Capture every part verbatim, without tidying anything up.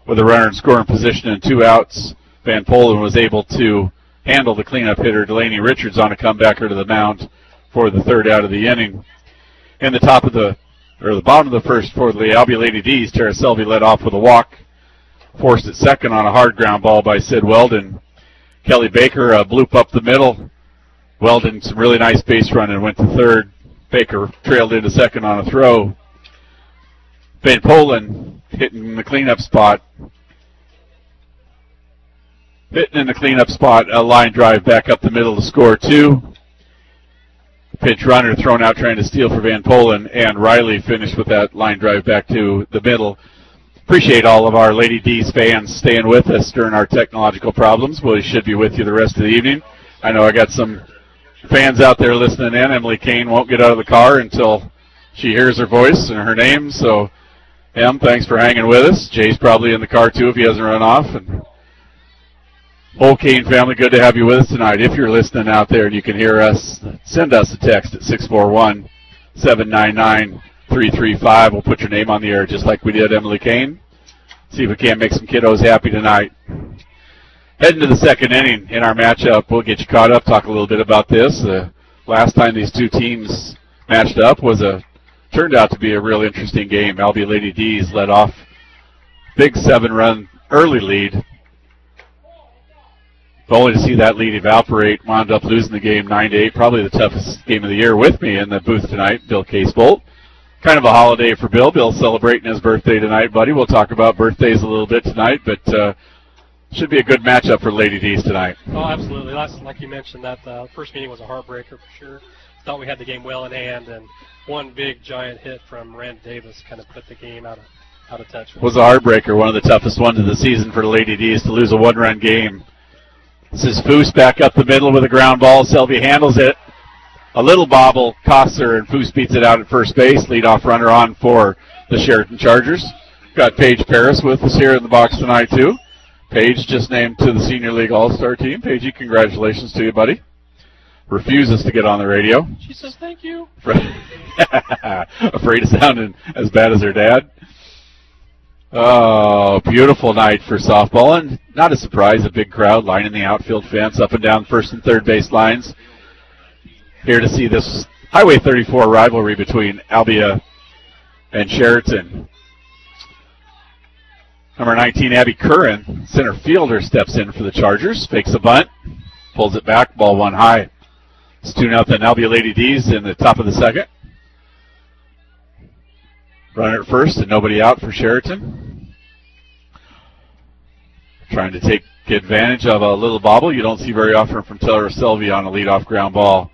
with a runner in scoring position and two outs, Van Polen was able to handle the cleanup hitter Delaney Richards on a comebacker to the mound for the third out of the inning. In the top of the, or the bottom of the first for the Albia Lady D's, Tara Selvey led off with a walk, forced at second on a hard ground ball by Sid Weldon. Kelly Baker a bloop up the middle. Weldon some really nice base run and went to third. Baker trailed into second on a throw. Van Polen hitting the cleanup spot. Hitting in the cleanup spot, a line drive back up the middle to score two. Pitch runner thrown out trying to steal for Van Polen, and Riley finished with that line drive back to the middle. Appreciate all of our Lady D's fans staying with us during our technological problems. We should be with you the rest of the evening. I know I got some fans out there listening in. Emily Kane won't get out of the car until she hears her voice and her name. So, Em, thanks for hanging with us. Jay's probably in the car too if he hasn't run off. And whole Kane family, good to have you with us tonight. If you're listening out there and you can hear us, send us a text at six four one, seven nine nine, three three five. We'll put your name on the air just like we did Emily Kane. See if we can't make some kiddos happy tonight. Heading to the second inning in our matchup, we'll get you caught up, talk a little bit about this. The last time these two teams matched up was a turned out to be a real interesting game. Albia Lady D's led off big seven-run early lead. Only to see that lead evaporate, wound up losing the game nine to eight, probably the toughest game of the year. With me in the booth tonight, Bill Casebolt. Kind of a holiday for Bill. Bill's celebrating his birthday tonight, buddy. We'll talk about birthdays a little bit tonight, but uh, should be a good matchup for Lady D's tonight. Oh, absolutely. Last, like you mentioned, that uh, first meeting was a heartbreaker for sure. Thought we had the game well in hand, and one big giant hit from Rand Davis kind of put the game out of out of touch. Was a heartbreaker, one of the toughest ones of the season for the Lady D's to lose a one-run game. This is Foose back up the middle with a ground ball. Selvey handles it. A little bobble costs her, and Foose beats it out at first base. Leadoff runner on for the Sheraton Chargers. Got Paige Paris with us here in the box tonight, too. Paige just named to the Senior League All-Star team. Paigey, congratulations to you, buddy. Refuses to get on the radio. She says thank you. Afraid of sounding as bad as her dad. Oh, beautiful night for softball, and not a surprise, a big crowd lining the outfield fence up and down first and third base lines. Here to see this Highway thirty-four rivalry between Albia and Sheraton. Number nineteen, Abby Curran, center fielder, steps in for the Chargers, fakes a bunt, pulls it back, ball one high. It's two nothing Albia Lady D's in the top of the second. Runner at first and nobody out for Sheraton. Trying to take advantage of a little bobble you don't see very often from Tara Selvey on a leadoff ground ball.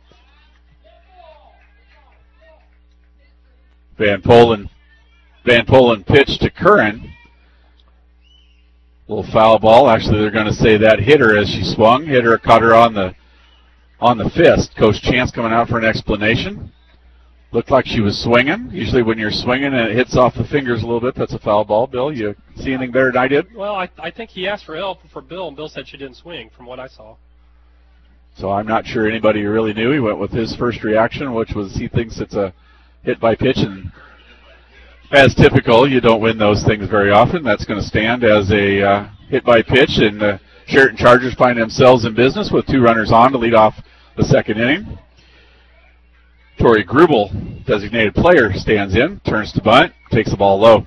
Van Polen, Van Polen pitched to Curran. Little foul ball. Actually, they're going to say that hit her as she swung. Hit her, caught her on the on the fist. Coach Chance coming out for an explanation. Looked like she was swinging. Usually when you're swinging and it hits off the fingers a little bit, that's a foul ball. Bill, you see anything better than I did? Well, I, I think he asked for help for Bill, and Bill said she didn't swing from what I saw. So I'm not sure anybody really knew. He went with his first reaction, which was he thinks it's a hit by pitch. And as typical, you don't win those things very often. That's going to stand as a uh, hit by pitch, and the Sheraton Chargers find themselves in business with two runners on to lead off the second inning. Tori Grubel, designated player, stands in, turns to bunt, takes the ball low.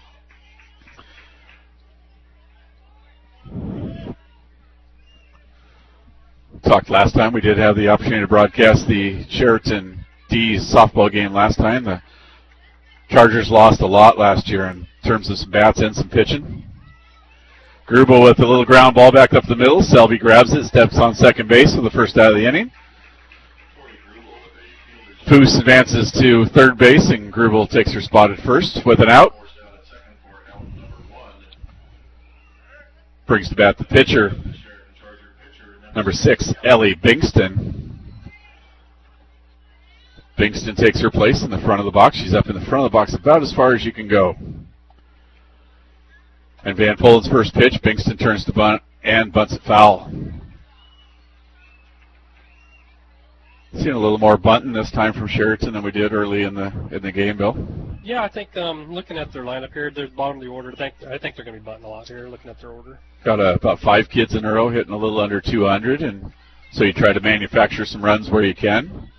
Talked last time, we did have the opportunity to broadcast the Sheraton D's softball game last time. The Chargers lost a lot last year in terms of some bats and some pitching. Grubel with a little ground ball back up the middle. Selvey grabs it, steps on second base for the first out of the inning. Foose advances to third base, and Grubel takes her spot at first with an out. Brings to bat the pitcher, number six, Ellie Bingston. Bingston takes her place in the front of the box. She's up in the front of the box about as far as you can go. And Van Polen's first pitch, Bingston turns to bunt and bunts it foul. Seen a little more bunting this time from Sheraton than we did early in the in the game, Bill. Yeah, I think um, looking at their lineup here, they're bottom of the order. I think I think they're going to be butting a lot here. Looking at their order, got a, about five kids in a row hitting a little under two hundred, and so you try to manufacture some runs where you can.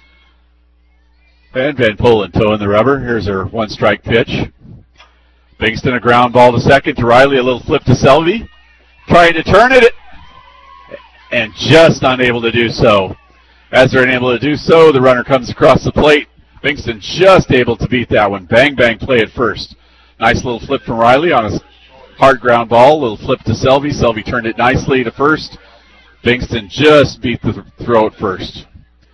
And Van Polen towing the rubber. Here's her one-strike pitch. Bingston a ground ball to second to Riley. A little flip to Selvey, trying to turn it, and just unable to do so. As they're unable to do so, the runner comes across the plate. Bingston just able to beat that one. Bang, bang, play at first. Nice little flip from Riley on a hard ground ball. Little flip to Selvey. Selvey turned it nicely to first. Bingston just beat the throw at first.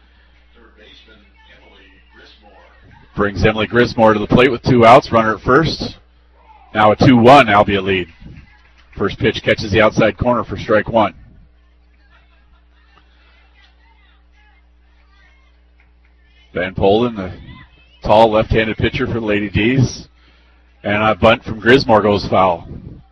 Brings Emily Grismore to the plate with two outs. Runner at first. Now a two one Albia lead. First pitch catches the outside corner for strike one. Van Polen, the tall left-handed pitcher for the Lady D's. And a bunt from Grismore goes foul.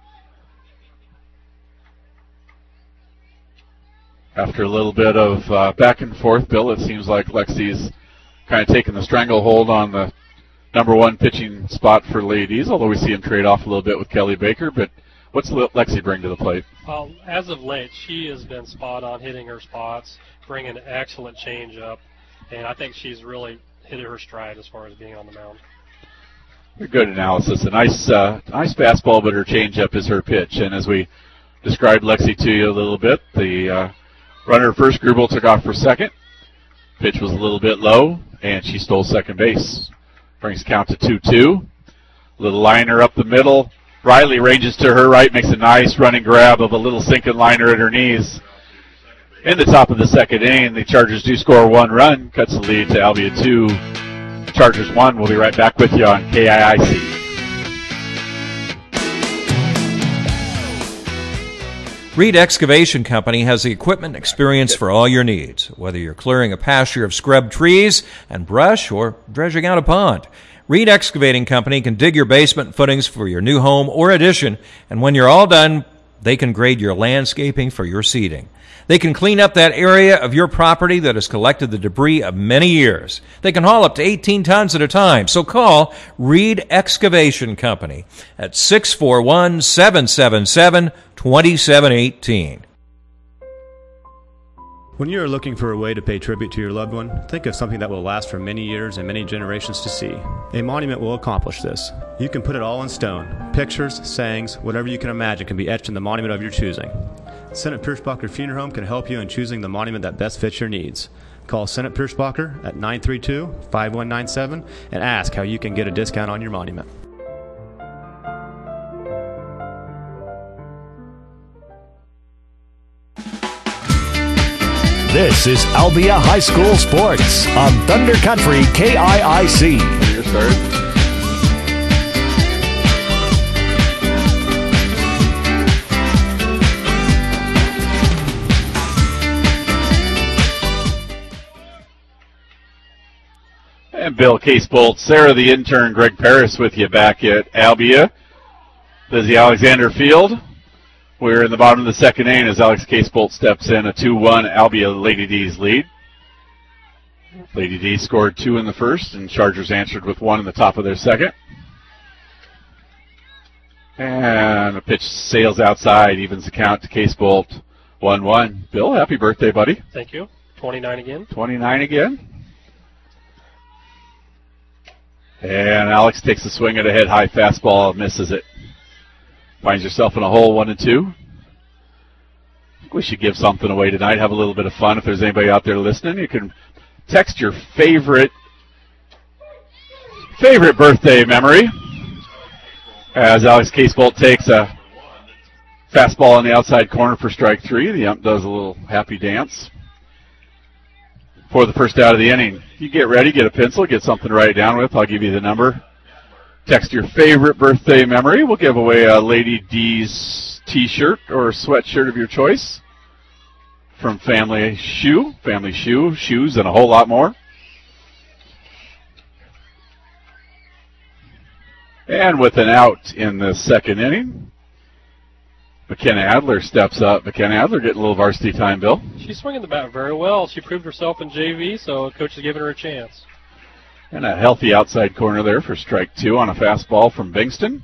After a little bit of uh, back and forth, Bill, it seems like Lexi's kind of taking the stranglehold on the number one pitching spot for Ladies, although we see him trade off a little bit with Kelly Baker. But what's Lexi bring to the plate? Well, as of late, she has been spot on hitting her spots, bringing an excellent change up, and I think she's really hit her stride as far as being on the mound. Good analysis. A nice, uh, nice fastball, but her changeup is her pitch. And as we described Lexi to you a little bit, the uh, runner first, Grubel took off for second. Pitch was a little bit low, and she stole second base. Brings count to two two. Little liner up the middle. Riley ranges to her right, makes a nice running grab of a little sinking liner at her knees. In the top of the second inning, the Chargers do score one run, cuts the lead to Albia two, Chargers one. We'll be right back with you on K I I C. Reed Excavation Company has the equipment and experience for all your needs, whether you're clearing a pasture of scrub trees and brush or dredging out a pond. Reed Excavating Company can dig your basement footings for your new home or addition, and when you're all done, they can grade your landscaping for your seeding. They can clean up that area of your property that has collected the debris of many years. They can haul up to eighteen tons at a time. So call Reed Excavation Company at six four one, seven seven seven, two seven one eight. When you are looking for a way to pay tribute to your loved one, think of something that will last for many years and many generations to see. A monument will accomplish this. You can put it all in stone. Pictures, sayings, whatever you can imagine can be etched in the monument of your choosing. Senate Pierschbacher Funeral Home can help you in choosing the monument that best fits your needs. Call Senate Pierschbacher at nine three two, five one nine seven and ask how you can get a discount on your monument. This is Albia High School Sports on Thunder Country K I I C. You're started. And Bill Casebolt, Sarah the intern, Greg Paris with you back at Albia. Busy Alexander Field. We're in the bottom of the second inning as Alex Casebolt steps in, a two one Albia Lady D's lead. Lady D scored two in the first, and Chargers answered with one in the top of their second. And a pitch sails outside, evens the count to Casebolt, one one. Bill, happy birthday, buddy. Thank you. twenty-nine again. twenty-nine again. And Alex takes a swing at a head high fastball, misses it. Finds yourself in a hole, one and two. I think we should give something away tonight, have a little bit of fun. If there's anybody out there listening, you can text your favorite favorite birthday memory. As Alex Casebolt takes a fastball on the outside corner for strike three. The ump does a little happy dance for the first out of the inning. You get ready, get a pencil, get something to write down with. I'll give you the number. Text your favorite birthday memory. We'll give away a Lady D's t-shirt or sweatshirt of your choice from Family Shoe. Family Shoe, shoes, and a whole lot more. And with an out in the second inning, McKenna Adler steps up. McKenna Adler getting a little varsity time, Bill. She's swinging the bat very well. She proved herself in J V, so coach is giving her a chance. And a healthy outside corner there for strike two on a fastball from Bingston.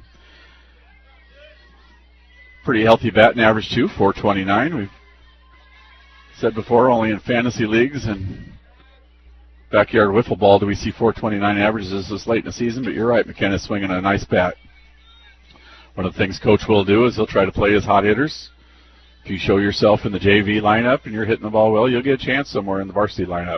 Pretty healthy batting average too, four twenty-nine. We've said before, only in fantasy leagues and backyard wiffle ball do we see four twenty-nine averages this late in the season, but you're right, McKenna's swinging a nice bat. One of the things Coach will do is he'll try to play his hot hitters. If you show yourself in the J V lineup and you're hitting the ball well, you'll get a chance somewhere in the varsity lineup.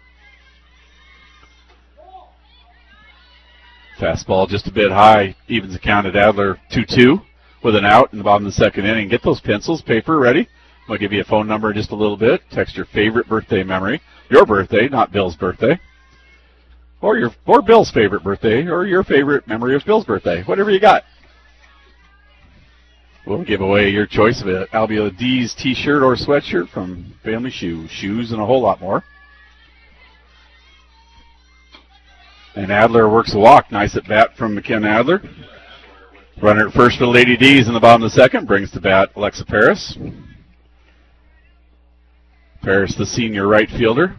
Fastball just a bit high, evens the count at Adler two two with an out in the bottom of the second inning. Get those pencils, paper ready. I'm going to give you a phone number in just a little bit. Text your favorite birthday memory. Your birthday, not Bill's birthday. Or your or Bill's favorite birthday, or your favorite memory of Bill's birthday. Whatever you got. We'll give away your choice of an Albia D's t-shirt or sweatshirt from Family Shoes. Shoes and a whole lot more. And Adler works a walk. Nice at bat from McKenna Adler. Runner at first for the Lady D's in the bottom of the second. Brings to bat Alexa Paris. Paris, the senior right fielder.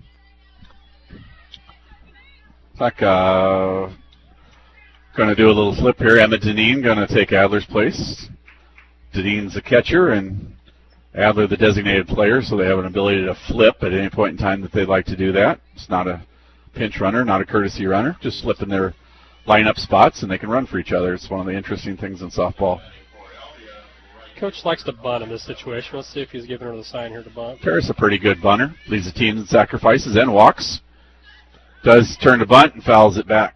Like, uh, going to do a little flip here. Emma Deneen going to take Adler's place. Deneen's the catcher and Adler the designated player, so they have an ability to flip at any point in time that they'd like to do that. It's not a pinch runner, not a courtesy runner, just slipping their lineup spots, and they can run for each other. It's one of the interesting things in softball. Coach likes to bunt in this situation. Let's see if he's giving her the sign here to bunt. Paris a pretty good bunter. Leads the team in sacrifices and walks. Does turn to bunt and fouls it back.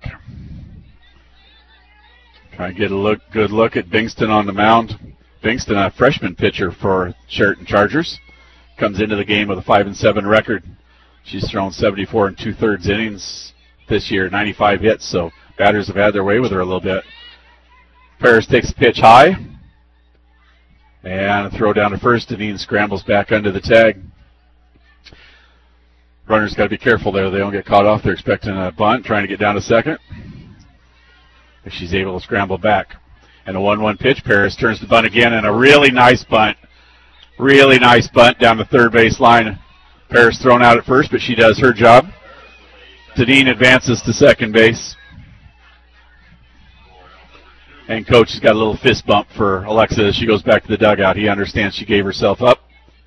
Try and get a look, good look at Bingston on the mound. Bingston, a freshman pitcher for Sheraton Chargers, comes into the game with a five and seven record. She's thrown seventy-four and two-thirds innings this year, ninety-five hits, so batters have had their way with her a little bit. Paris takes the pitch high, and a throw down to first. Deneen scrambles back under the tag. Runners got to be careful there. They don't get caught off. They're expecting a bunt, trying to get down to second. If she's able to scramble back. And a one one pitch. Paris turns the bunt again, and a really nice bunt. Really nice bunt down the third base line. Paris thrown out at first, but she does her job. Deneen advances to second base. And Coach has got a little fist bump for Alexa as she goes back to the dugout. He understands she gave herself up.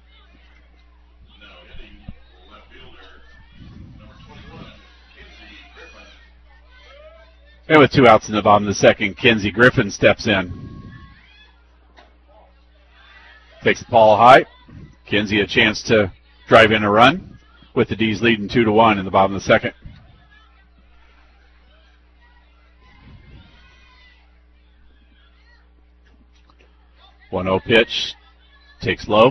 And with two outs in the bottom of the second, Kenzie Griffin steps in. Takes the ball high. Kenzie a chance to drive in a run with the D's leading two to one in the bottom of the second. one oh pitch. Takes low.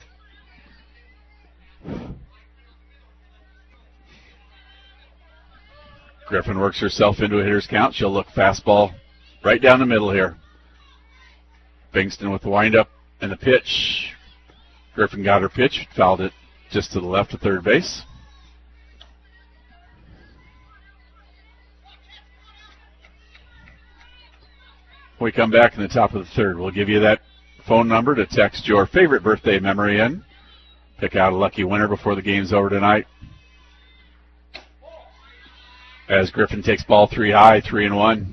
Griffin works herself into a hitter's count. She'll look fastball right down the middle here. Bingston with the windup and the pitch. Griffin got her pitch, fouled it just to the left of third base. When we come back in the top of the third, we'll give you that phone number to text your favorite birthday memory in. Pick out a lucky winner before the game's over tonight. As Griffin takes ball three high, three and one.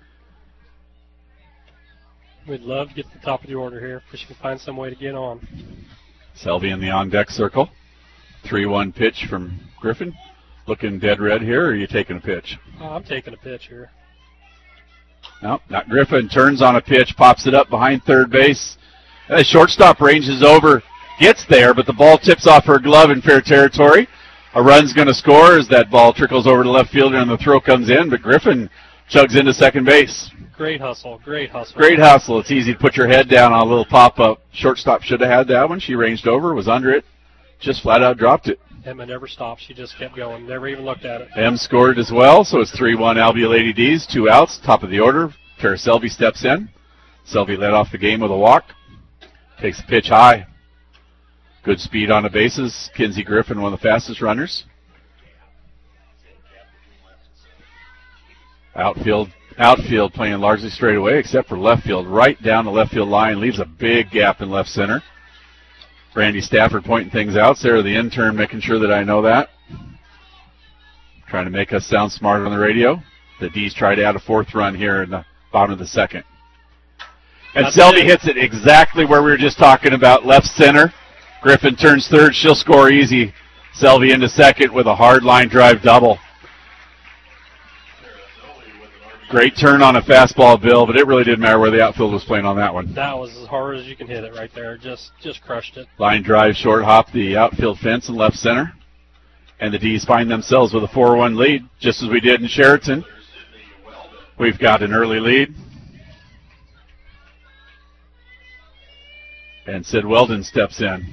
We'd love to get to the top of the order here if we can find some way to get on. Selby in the on-deck circle. three one pitch from Griffin. Looking dead red here, or are you taking a pitch? Oh, I'm taking a pitch here. No, not Griffin. Turns on a pitch, pops it up behind third base. The shortstop ranges over, gets there, but the ball tips off her glove in fair territory. A run's going to score as that ball trickles over to left fielder and the throw comes in, but Griffin chugs into second base. Great hustle, great hustle. Great hustle. It's easy to put your head down on a little pop-up. Shortstop should have had that one. She ranged over, was under it, just flat out dropped it. Emma never stopped. She just kept going, never even looked at it. Em scored as well, so it's three one Albia Lady D's, two outs, top of the order. Tara Selby steps in. Selby led off the game with a walk. Takes the pitch high. Good speed on the bases. Kenzie Griffin, one of the fastest runners. Outfield, outfield playing largely straight away, except for left field. Right down the left field line, leaves a big gap in left center. Brandy Stafford pointing things out. Sarah, the intern, making sure that I know that. trying to make us sound smart on the radio. The D's try to add a fourth run here in the bottom of the second. And That's Selby it. hits it exactly where we were just talking about, left center. Griffin turns third. She'll score easy. Selby into second with a hard line drive double. Great turn on a fastball, Bill, but it really didn't matter where the outfield was playing on that one. That was as hard as you can hit it right there. Just just crushed it. Line drive, short hop, the outfield fence and left center. And the D's find themselves with a four one lead, just as we did in Sheraton. We've got an early lead. And Sid Weldon steps in.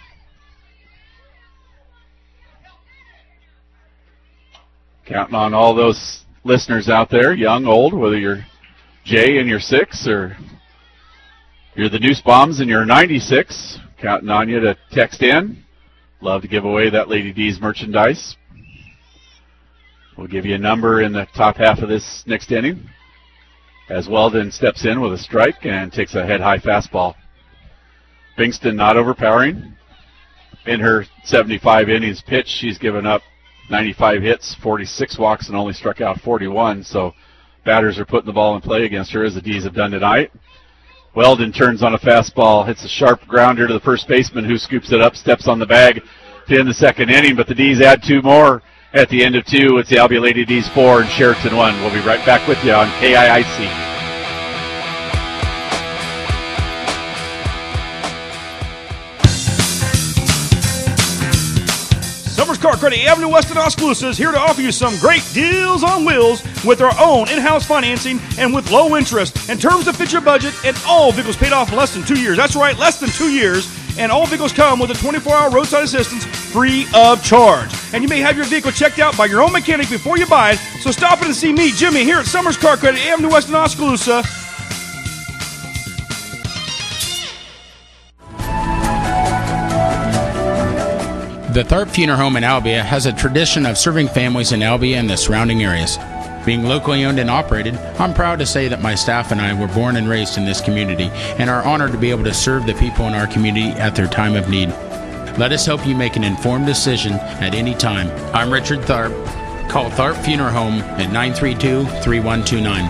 Counting on all those listeners out there, young, old, whether you're Jay and you're six or you're the Noose Bombs and you're ninety-six, counting on you to text in. Love to give away that Lady D's merchandise. We'll give you a number in the top half of this next inning as Weldon steps in with a strike and takes a head-high fastball. Bingston not overpowering. In her seventy-five innings pitch, she's given up ninety-five hits, forty-six walks, and only struck out forty-one. So batters are putting the ball in play against her, as the D's have done tonight. Weldon turns on a fastball, hits a sharp grounder to the first baseman, who scoops it up, steps on the bag to end the second inning. But the D's add two more at the end of two. It's the Albia Lady D's four and Sheraton one. We'll be right back with you on K I I C. Summers Car Credit Avenue West in Oskaloosa is here to offer you some great deals on wheels with our own in-house financing and with low interest and terms that fit your budget, and all vehicles paid off in less than two years. That's right, less than two years. And all vehicles come with a twenty-four hour roadside assistance free of charge. And you may have your vehicle checked out by your own mechanic before you buy it. So stop in and see me, Jimmy, here at Summers Car Credit Avenue West in Oskaloosa. The Tharp Funeral Home in Albia has a tradition of serving families in Albia and the surrounding areas. Being locally owned and operated, I'm proud to say that my staff and I were born and raised in this community and are honored to be able to serve the people in our community at their time of need. Let us help you make an informed decision at any time. I'm Richard Tharp. Call Tharp Funeral Home at nine three two, three one two nine.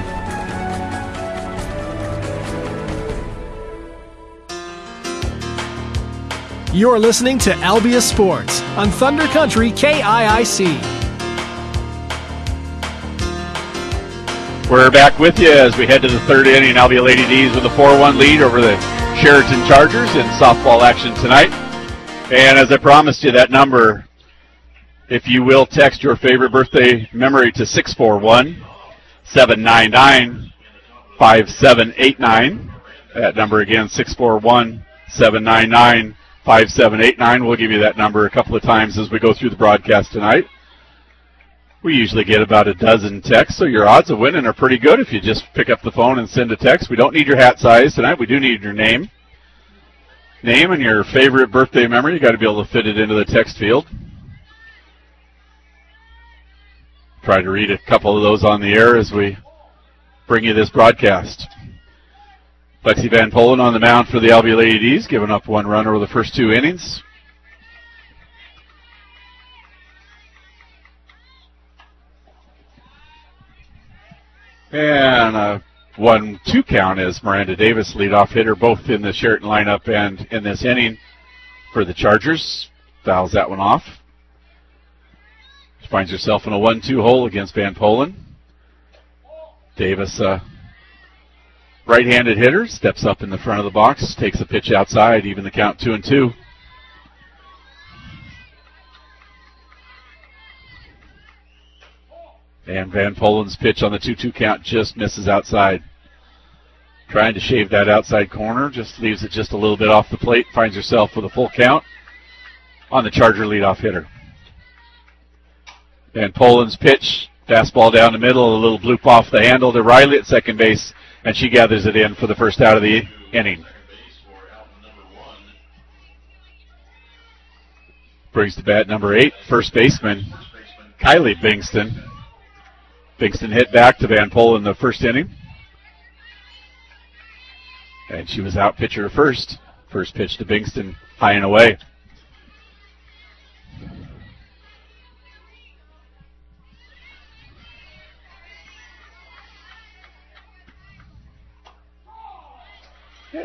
You're listening to Albia Sports on Thunder Country K I I C. We're back with you as we head to the third inning. Albia Lady D's with a four one lead over the Sheraton Chargers in softball action tonight. And as I promised you, that number, if you will text your favorite birthday memory to six four one, seven nine nine, five seven eight nine. That number again, six four one, seven nine nine, five seven eight nine. We'll give you that number a couple of times as we go through the broadcast tonight. We usually get about a dozen texts, so your odds of winning are pretty good if you just pick up the phone and send a text. We don't need your hat size tonight. We do need your name. Name and your favorite birthday memory. You got to be able to fit it into the text field. Try to read a couple of those on the air as we bring you this broadcast. Lexi Van Polen on the mound for the Albia Lady D's, giving up one run over the first two innings. And a one two count as Miranda Davis, leadoff hitter, both in the Sheraton lineup and in this inning for the Chargers. Fouls that one off. She finds herself in a one two hole against Van Polen. Davis, uh, right-handed hitter, steps up in the front of the box, takes a pitch outside, even the count two and two. And Van Polen's pitch on the two two count just misses outside. Trying to shave that outside corner, just leaves it just a little bit off the plate, finds herself with a full count on the Charger leadoff hitter. Van Polen's pitch, fastball down the middle, a little bloop off the handle to Riley at second base, and she gathers it in for the first out of the inning. Brings to bat number eight, first baseman Kylie Bingston. Bingston hit back to Van Polen in the first inning. And she was out pitcher to first. First pitch to Bingston, high and away.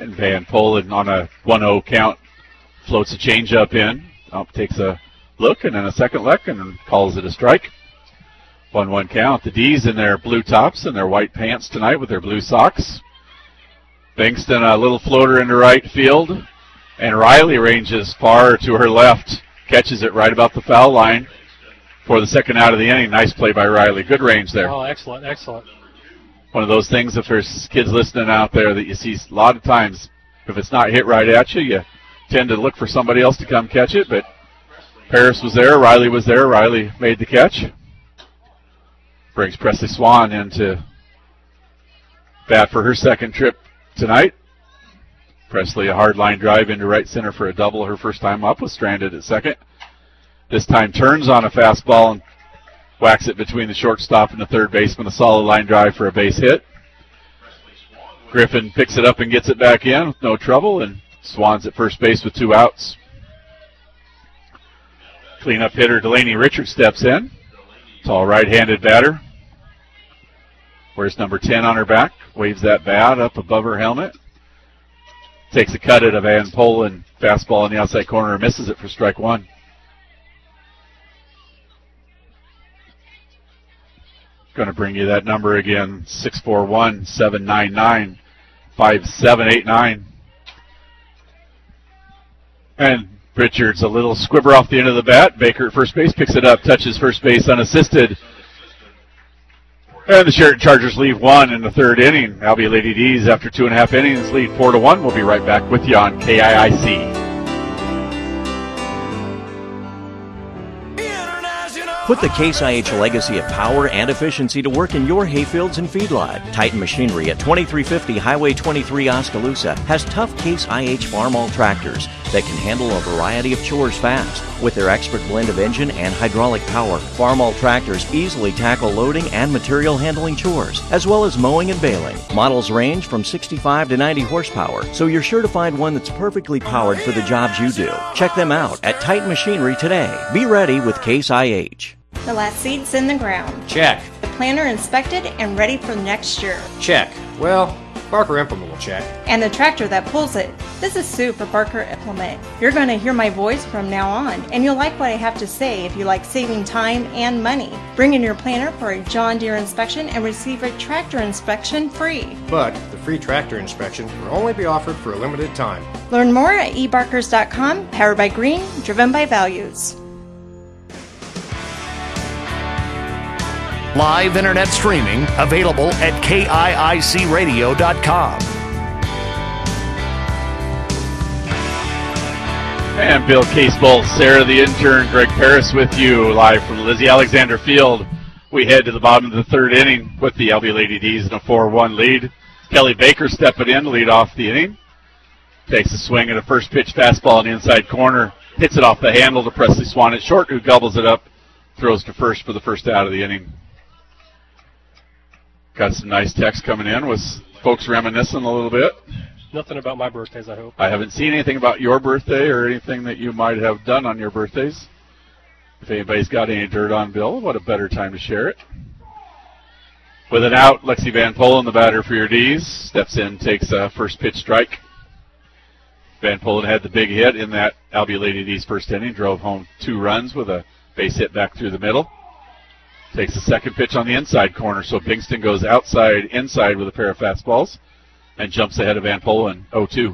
And Van Polen on a one oh count floats a changeup in. Up takes a look and then a second look and calls it a strike. one one count. The D's in their blue tops and their white pants tonight with their blue socks. Bankston, a little floater into right field. And Riley ranges far to her left. Catches it right about the foul line for the second out of the inning. Nice play by Riley. Good range there. Oh, excellent, excellent. One of those things, if there's kids listening out there, that you see a lot of times, if it's not hit right at you, you tend to look for somebody else to come catch it. But Paris was there. Riley was there. Riley made the catch. Brings Presley Swan into bat for her second trip tonight. Presley, a hard line drive into right center for a double. Her first time up, was stranded at second. This time turns on a fastball and whacks it between the shortstop and the third baseman. A solid line drive for a base hit. Griffin picks it up and gets it back in with no trouble, and Swan's at first base with two outs. Cleanup hitter Delaney Richards steps in. Tall right-handed batter. Wears number ten on her back. Waves that bat up above her helmet. Takes a cut at a Van Polen fastball in the outside corner and misses it for strike one. Going to bring you that number again, six four one, seven nine nine, five seven eight nine. And Richards, a little squibber off the end of the bat. Baker at first base picks it up, touches first base unassisted. And the Sheraton Chargers leave one in the third inning. Albion Lady D's, after two and a half innings, lead four to one. We'll be right back with you on K I I C. Put the Case I H legacy of power and efficiency to work in your hayfields and feedlot. Titan Machinery at twenty-three fifty Highway twenty-three Oskaloosa has tough Case I H Farmall tractors that can handle a variety of chores fast. With their expert blend of engine and hydraulic power, Farmall tractors easily tackle loading and material handling chores, as well as mowing and baling. Models range from sixty-five to ninety horsepower, so you're sure to find one that's perfectly powered for the jobs you do. Check them out at Titan Machinery today. Be ready with Case I H. The last seed's in the ground. Check. The planter inspected and ready for next year. Check. Well, Barker Implement will check. And the tractor that pulls it. This is Sue for Barker Implement. You're going to hear my voice from now on, and you'll like what I have to say if you like saving time and money. Bring in your planter for a John Deere inspection and receive a tractor inspection free. But the free tractor inspection will only be offered for a limited time. Learn more at e barkers dot com, powered by Green, driven by values. Live internet streaming available at K I I C radio dot com. And Bill Casebolt, Sarah the intern, Greg Paris with you live from Lizzie Alexander Field. We head to the bottom of the third inning with the Albion Lady D's in a four one lead. Kelly Baker stepping in to lead off the inning. Takes a swing at a first pitch fastball in the inside corner. Hits it off the handle to Presley Swan at short, who gobbles it up. Throws to first for the first out of the inning. Got some nice text coming in. Was folks reminiscing a little bit? Nothing about my birthdays, I hope. I haven't seen anything about your birthday or anything that you might have done on your birthdays. If anybody's got any dirt on Bill, what a better time to share it. With an out, Lexi Van Polen, the batter for your D's, steps in, takes a first pitch strike. Van Polen had the big hit in that Albion Lady D's first inning, drove home two runs with a base hit back through the middle. Takes the second pitch on the inside corner, so Bingston goes outside, inside with a pair of fastballs and jumps ahead of Van Polen, oh two.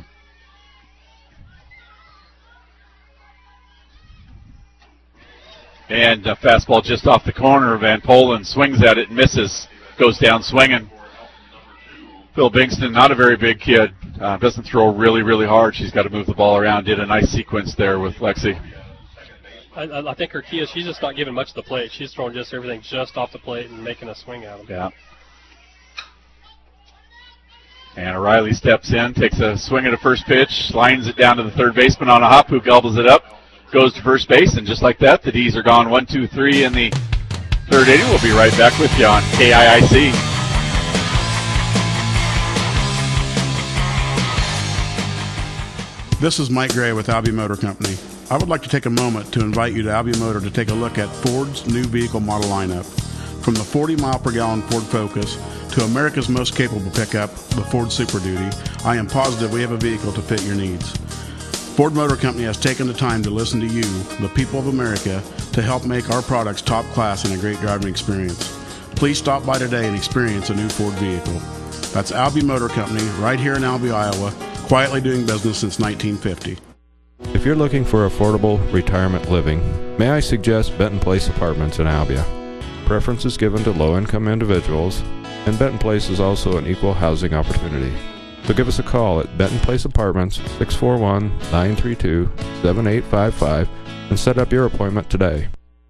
And a fastball just off the corner. Van Polen swings at it and misses, goes down swinging. Phil Bingston, not a very big kid, uh, doesn't throw really, really hard. She's got to move the ball around. Did a nice sequence there with Lexi. I, I think her key is she's just not giving much of the plate. She's throwing just everything just off the plate and making a swing at them. Yeah. And O'Reilly steps in, takes a swing at a first pitch, lines it down to the third baseman on a hop, who gobbles it up, goes to first base, and just like that, the D's are gone one, two, three in the third inning. We'll be right back with you on K I I C. This is Mike Gray with Albion Motor Company. I would like to take a moment to invite you to Albion Motor to take a look at Ford's new vehicle model lineup. From the forty mile per gallon Ford Focus to America's most capable pickup, the Ford Super Duty, I am positive we have a vehicle to fit your needs. Ford Motor Company has taken the time to listen to you, the people of America, to help make our products top class and a great driving experience. Please stop by today and experience a new Ford vehicle. That's Albee Motor Company, right here in Albee, Iowa, quietly doing business since nineteen fifty. If you're looking for affordable retirement living, may I suggest Benton Place Apartments in Albee. Preference is given to low-income individuals, and Benton Place is also an equal housing opportunity. So give us a call at Benton Place Apartments, six four one, nine three two, seven eight five five, and set up your appointment today.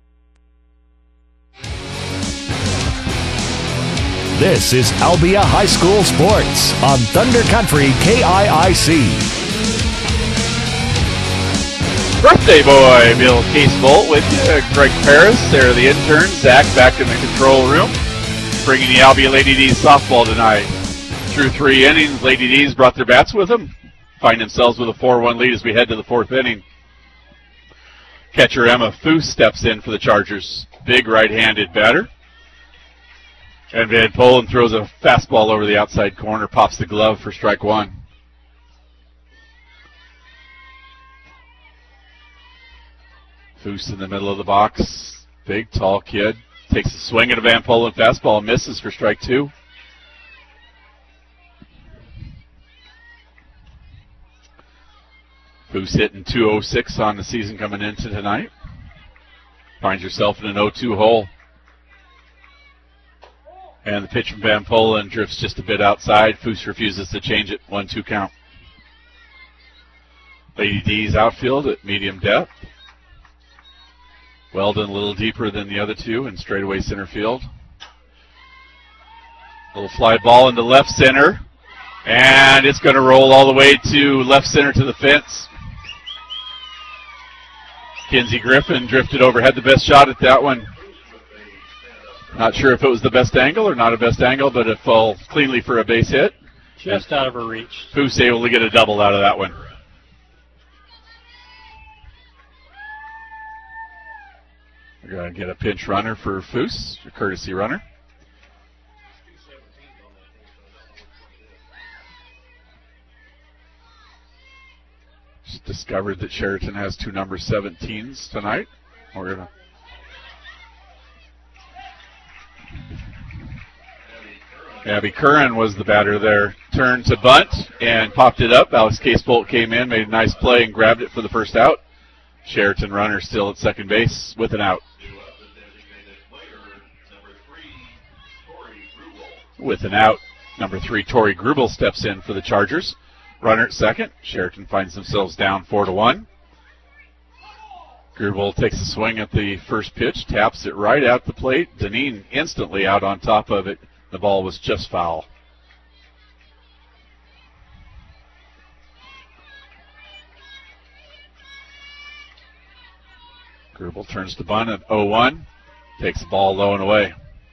This is Albia High School Sports on Thunder Country K I I C. Birthday boy, Bill Casebolt with you. Greg Paris, Sarah the intern, Zach back in the control room, bringing the Albia Lady D's softball tonight. Through three innings, Lady D's brought their bats with them, find themselves with a four one lead as we head to the fourth inning. Catcher Emma Foose steps in for the Chargers. Big right-handed batter. And Van Polen throws a fastball over the outside corner, pops the glove for strike one. Foose in the middle of the box. Big, tall kid. Takes a swing at a Van Polen fastball, misses for strike two. Foose hitting two oh six on the season coming into tonight. Finds herself in an oh two hole. And the pitch from Van Polen drifts just a bit outside. Foose refuses to change it. one two count. Lady D's outfield at medium depth. Weldon a little deeper than the other two in straightaway center field. Little fly ball into left center. And it's going to roll all the way to left center to the fence. Kinsey Griffin drifted over, had the best shot at that one. Not sure if it was the best angle or not a best angle, but it fell cleanly for a base hit. Just out of her reach. Foose able to get a double out of that one. We're going to get a pinch runner for Foose, a courtesy runner. Just discovered that Sheraton has two number seventeens tonight. We're going to Abby Curran was the batter there. Turned to bunt and popped it up. Alex Casebolt came in, made a nice play, and grabbed it for the first out. Sheraton runner still at second base with an out. With an out, number three, Tori Grubel steps in for the Chargers. Runner at second. Sheraton finds themselves down four to one. Grubel takes a swing at the first pitch, taps it right at the plate. Deneen instantly out on top of it. The ball was just foul. Grubel turns to bunt at oh one. Takes the ball low and away.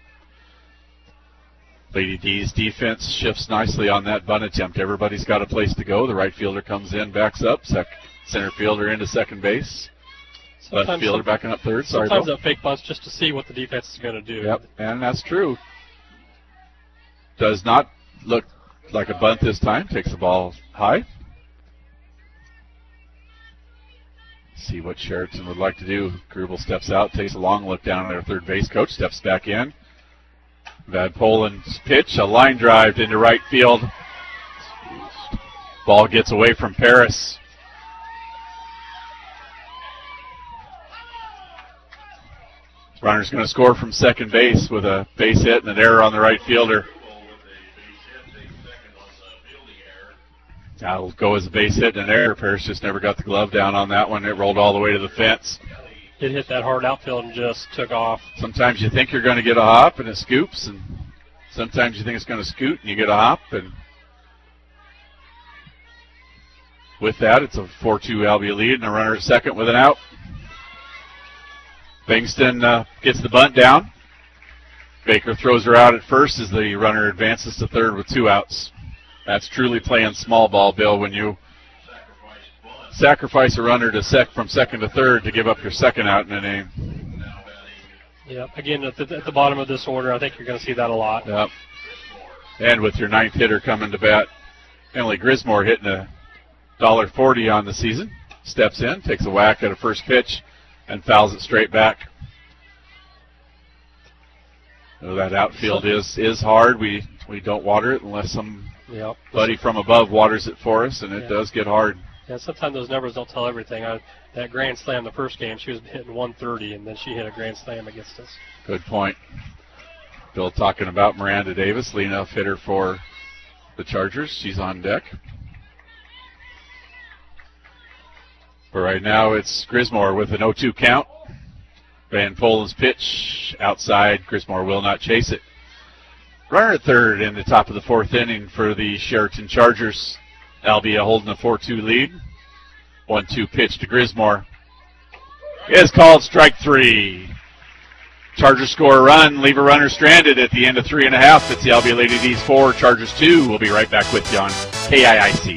Lady D's defense shifts nicely on that bunt attempt. Everybody's got a place to go. The right fielder comes in, backs up. Sec- center fielder into second base. Sometimes Left fielder backing up third. Sorry, sometimes Bill. that fake bunt's just to see what the defense is going to do. Yep, and that's true. Does not look like a bunt this time. Takes the ball high. See what Sheraton would like to do. Grubel steps out, takes a long look down at our third base coach, steps back in. Van Polen's pitch, a line drive into right field. Ball gets away from Paris. Runner's going to score from second base with a base hit and an error on the right fielder. That'll go as a base hit and an error. Paris just never got the glove down on that one. It rolled all the way to the fence. It hit that hard outfield and just took off. Sometimes you think you're going to get a hop and it scoops, and sometimes you think it's going to scoot and you get a hop. And with that, it's a four two Albia lead and a runner at second with an out. Bingston uh, gets the bunt down. Baker throws her out at first as the runner advances to third with two outs. That's truly playing small ball, Bill, when you sacrifice a runner to sec from second to third to give up your second out in an inning. Yep. Again, at the, at the bottom of this order, I think you're going to see that a lot. Yep. And with your ninth hitter coming to bat, Emily Grismore hitting a one dollar forty on the season. Steps in, takes a whack at a first pitch, and fouls it straight back. So that outfield is is hard. We we don't water it unless somebody Yep. from above waters it for us, and it Yeah. does get hard. Yeah, sometimes those numbers don't tell everything. I, that grand slam the first game, she was hitting one thirty, and then she hit a grand slam against us. Good point. Bill talking about Miranda Davis, leadoff hitter for the Chargers. She's on deck. But right now it's Grismore with an oh two count. Van Polen's pitch outside. Grismore will not chase it. Runner at third in the top of the fourth inning for the Sheraton Chargers. Albia holding a four two lead. one two pitch to Grismore. Is called strike three. Chargers score a run, leave a runner stranded at the end of three and a half. It's the Albia Lady D's four, Chargers two. We'll be right back with you on K I I C.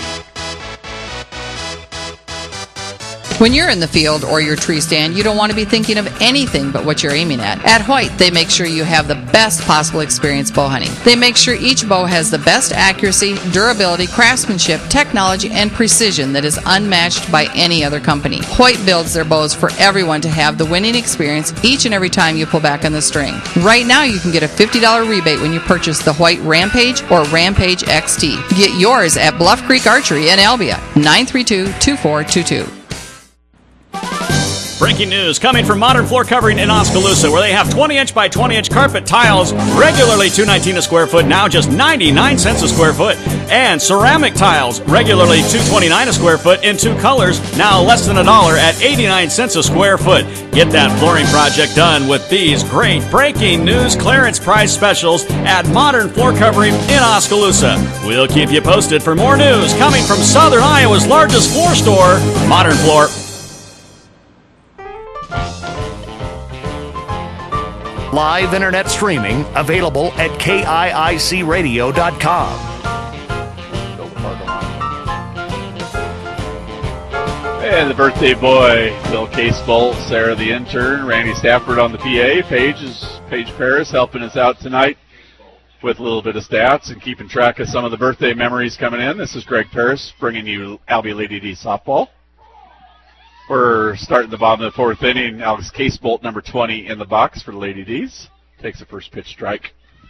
When you're in the field or your tree stand, you don't want to be thinking of anything but what you're aiming at. At Hoyt, they make sure you have the best possible experience bow hunting. They make sure each bow has the best accuracy, durability, craftsmanship, technology, and precision that is unmatched by any other company. Hoyt builds their bows for everyone to have the winning experience each and every time you pull back on the string. Right now, you can get a fifty dollars rebate when you purchase the Hoyt Rampage or Rampage X T. Get yours at Bluff Creek Archery in Albia, nine three two, two four two two. Breaking news coming from Modern Floor Covering in Oskaloosa, where they have twenty inch by twenty inch carpet tiles, regularly two nineteen a square foot, now just ninety-nine cents a square foot. And ceramic tiles, regularly two twenty-nine a square foot in two colors, now less than a dollar at eighty-nine cents a square foot. Get that flooring project done with these great breaking news clearance price specials at Modern Floor Covering in Oskaloosa. We'll keep you posted for more news coming from Southern Iowa's largest floor store, Modern Floor. Live internet streaming available at K I I C radio dot com. And the birthday boy, Bill Casebolt, Sarah the intern, Randy Stafford on the P A. Paige is Paige Paris helping us out tonight with a little bit of stats and keeping track of some of the birthday memories coming in. This is Greg Paris bringing you Albia Lady D softball. We're starting the bottom of the fourth inning. Alex Casebolt, number twenty, in the box for the Lady D's. Takes the first pitch strike.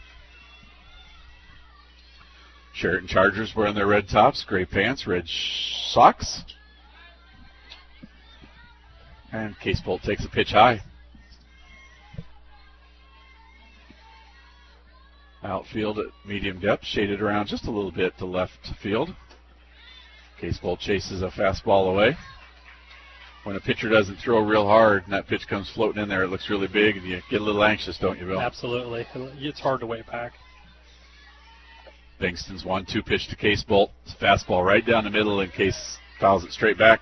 Sheraton Chargers wearing their red tops, gray pants, red sh- socks. And Casebolt takes a pitch high. Outfield at medium depth, shaded around just a little bit to left field. Casebolt chases a fastball away. When a pitcher doesn't throw real hard and that pitch comes floating in there, it looks really big, and you get a little anxious, don't you, Bill? Absolutely. It's hard to wait back. Bingston's one two pitch to Casebolt. Fastball right down the middle in case fouls it straight back.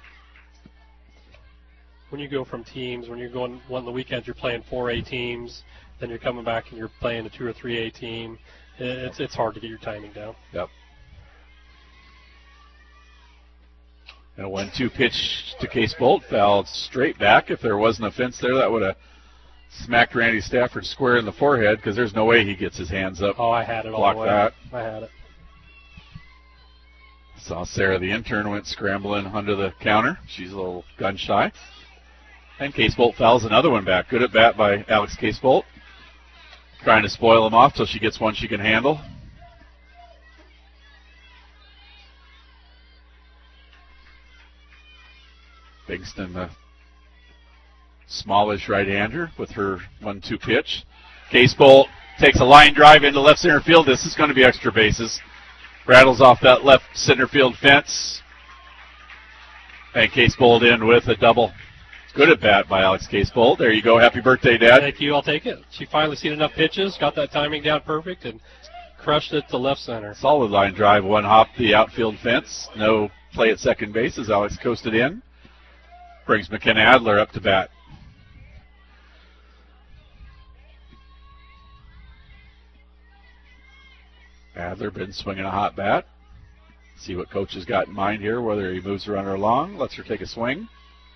When you go from teams, when you're going one of the weekends, you're playing four A teams, then you're coming back and you're playing a two or three A team. It's it's hard to get your timing down. Yep. And a one two pitch to Casebolt, fouled straight back. If there wasn't a fence there, that would have smacked Randy Stafford square in the forehead, because there's no way he gets his hands up. Oh, I had it all Block the way. that. I had it. Saw Sarah the intern went scrambling under the counter. She's a little gun shy. And Casebolt fouls another one back. Good at bat by Alex Casebolt. Trying to spoil him off till she gets one she can handle. Bingston, the smallish right-hander with her one two pitch. Casebolt takes a line drive into left center field. This is going to be extra bases. Rattles off that left center field fence. And Casebolt in with a double. Good at bat by Alex Casebolt. There you go. Happy birthday, Dad. Thank you. I'll take it. She finally seen enough pitches, got that timing down perfect, and crushed it to left center. Solid line drive. One hop the outfield fence. No play at second base as Alex coasted in. Brings McKenna Adler up to bat. Adler been swinging a hot bat. See what coach has got in mind here, whether he moves the runner along, lets her take a swing.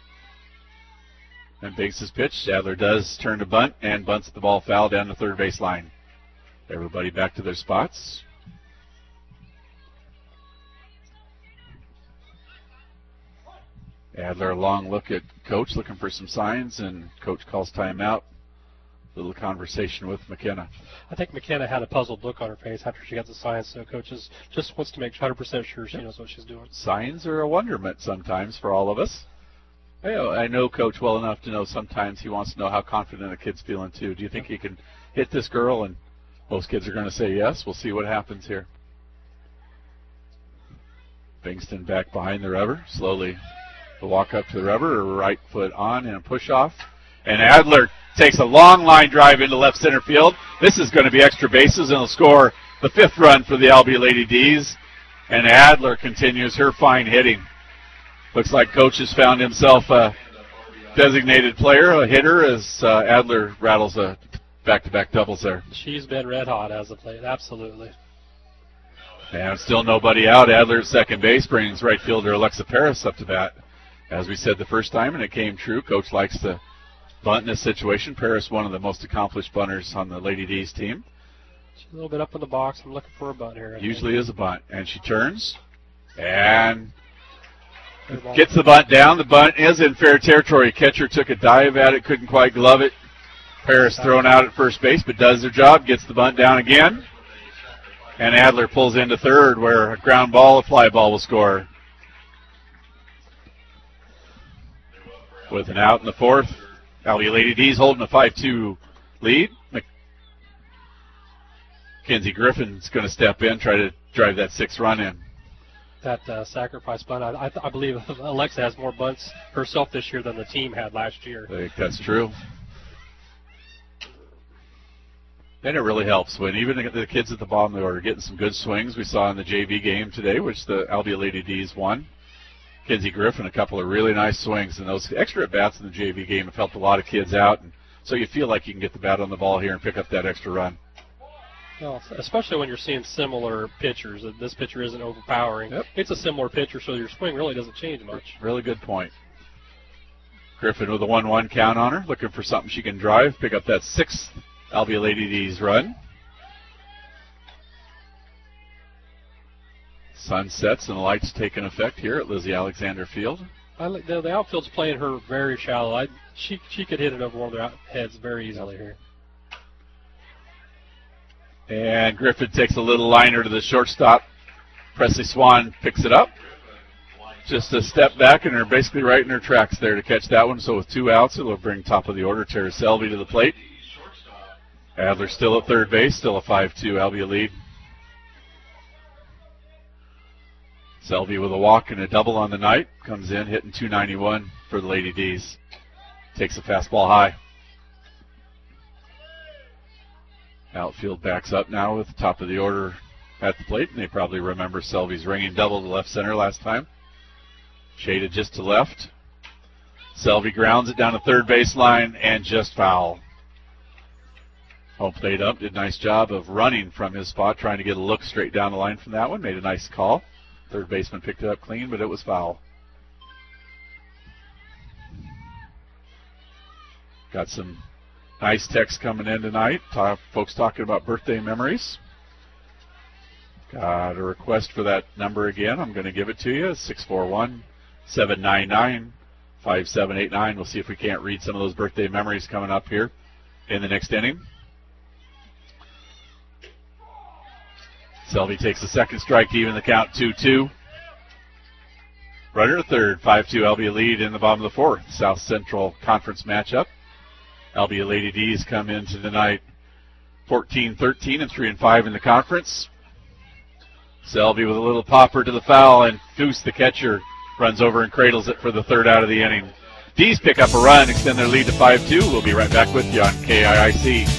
And Biggs his pitch. Adler does turn to bunt and bunts the ball foul down the third base line. Everybody back to their spots. Adler, a long look at Coach, looking for some signs, and Coach calls timeout. Little conversation with McKenna. I think McKenna had a puzzled look on her face after she got the signs, so Coach is, just wants to make one hundred percent sure she knows what she's doing. Signs are a wonderment sometimes for all of us. I know, I know Coach well enough to know sometimes he wants to know how confident a kid's feeling, too. Do you think he can hit this girl? And most kids are going to say yes. We'll see what happens here. Bingston back behind the rubber. Slowly the walk up to the rubber, right foot on and a push off. And Adler takes a long line drive into left center field. This is going to be extra bases, and will score the fifth run for the Albia Lady D's. And Adler continues her fine hitting. Looks like Coach has found himself a designated player, a hitter, as uh, Adler rattles a back-to-back doubles there. She's been red hot as of late, absolutely. And still nobody out. Adler at second base brings right fielder Alexa Paris up to bat. As we said the first time, and it came true, Coach likes to bunt in this situation. Paris, one of the most accomplished bunters on the Lady D's team. She's a little bit up in the box. I'm looking for a bunt here. I Usually think. is a bunt. And she turns and gets the bunt down. The bunt is in fair territory. Catcher took a dive at it, couldn't quite glove it. Paris thrown out at first base, but does their job, gets the bunt down again. And Adler pulls into third, where a ground ball, a fly ball will score. With an out in the fourth, Albia Lady D's holding a five two lead. Mackenzie Griffin's going to step in, try to drive that sixth run in. That uh, sacrifice bunt, I, I, I believe Alexa has more bunts herself this year than the team had last year. I think that's true. And it really helps when even the kids at the bottom of the order are getting some good swings. We saw in the J V game today, which the Albia Lady D's won. Kenzie Griffin, a couple of really nice swings, and those extra at-bats in the J V game have helped a lot of kids out, and so you feel like you can get the bat on the ball here and pick up that extra run. Well, especially when you're seeing similar pitchers. This pitcher isn't overpowering. Yep. It's a similar pitcher, so your swing really doesn't change much. Really good point. Griffin with a one one count on her, looking for something she can drive, pick up that sixth Albia Lady D's run. Sun sets and the lights take an effect here at Lizzie Alexander Field. I, the, the outfield's playing her very shallow. I, she she could hit it over one of their heads very easily here. And Griffin takes a little liner to the shortstop. Presley Swan picks it up. Just a step back, and they're basically right in her tracks there to catch that one. So with two outs, it'll bring top of the order Tara Selby to the plate. Adler still at third base, still a five two Albia lead. Selby with a walk and a double on the night. Comes in hitting two ninety-one for the Lady D's. Takes a fastball high. Outfield backs up now with the top of the order at the plate, and they probably remember Selby's ringing double to left center last time. Shaded just to left. Selby grounds it down the third baseline and just foul. Home plate up, did a nice job of running from his spot, trying to get a look straight down the line from that one. Made a nice call. Third baseman picked it up clean, but it was foul. Got some nice text coming in tonight. Talk, folks talking about birthday memories. Got a request for that number again. I'm going to give it to you. six four one, seven nine nine, five seven eight nine. We'll see if we can't read some of those birthday memories coming up here in the next inning. Selby takes the second strike to even the count, two two. Runner at third, five two Albia lead in the bottom of the fourth. South Central Conference matchup. Albia Lady D's come into the night fourteen thirteen and three and five in the conference. Selby with a little popper to the foul, and Goose, the catcher, runs over and cradles it for the third out of the inning. D's pick up a run, extend their lead to five two. We'll be right back with you on K I I C.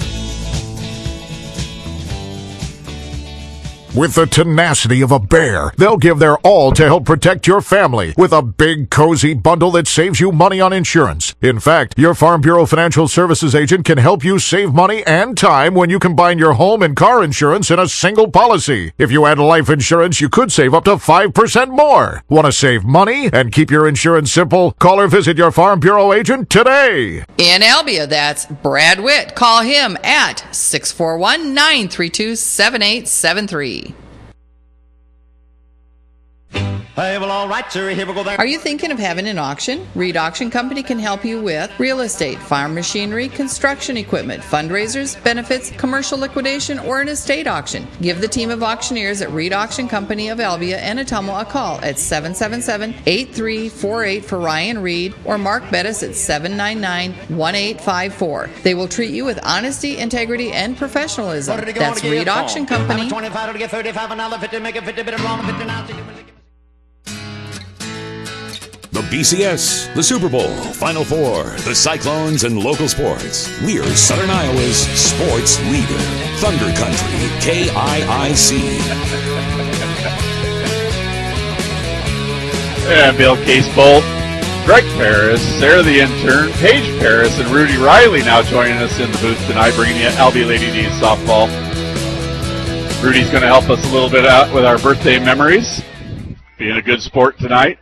With the tenacity of a bear, they'll give their all to help protect your family with a big, cozy bundle that saves you money on insurance. In fact, your Farm Bureau Financial Services agent can help you save money and time when you combine your home and car insurance in a single policy. If you add life insurance, you could save up to five percent more. Want to save money and keep your insurance simple? Call or visit your Farm Bureau agent today. In Albia, that's Brad Witt. Call him at six four one, nine three two, seven eight seven three. Hey, well, all right, sir. Here we go there. Are you thinking of having an auction? Reed Auction Company can help you with real estate, farm machinery, construction equipment, fundraisers, benefits, commercial liquidation, or an estate auction. Give the team of auctioneers at Reed Auction Company of Albia and Ottumwa a call at seven seven seven, eight three four eight for Ryan Reed or Mark Bettis at seven nine nine, one eight five four. They will treat you with honesty, integrity, and professionalism. That's Reed Auction Company. twenty-five to get thirty-five, another fifty, make it fifty, bit of wrong, fifty now. The B C S, the Super Bowl, Final Four, the Cyclones, and local sports. We're Southern Iowa's sports leader. Thunder Country, K I I C. And Bill Casebolt, Greg Paris, Sarah the intern, Paige Paris, and Rudy Riley now joining us in the booth tonight, bringing you Albia Lady D's softball. Rudy's going to help us a little bit out with our birthday memories. Being a good sport tonight.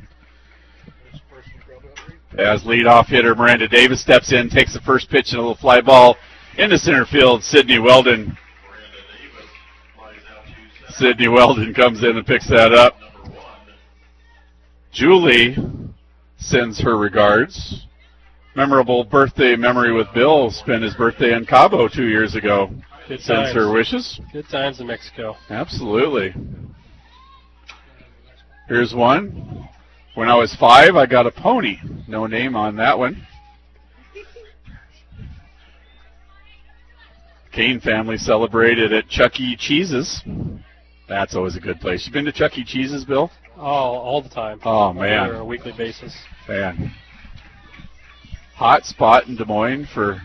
As leadoff hitter Miranda Davis steps in, takes the first pitch and a little fly ball into center field. Sydney Weldon. Sydney Weldon comes in and picks that up. Julie sends her regards. Memorable birthday memory with Bill. Spent his birthday in Cabo two years ago. Good Sends times. her wishes. Good times in Mexico. Absolutely. Here's one. When I was five, I got a pony. No name on that one. Kane family celebrated at Chuck E. Cheese's. That's always a good place. You been to Chuck E. Cheese's, Bill? Oh, all the time. Oh, man. On a weekly basis. Man. Hot spot in Des Moines for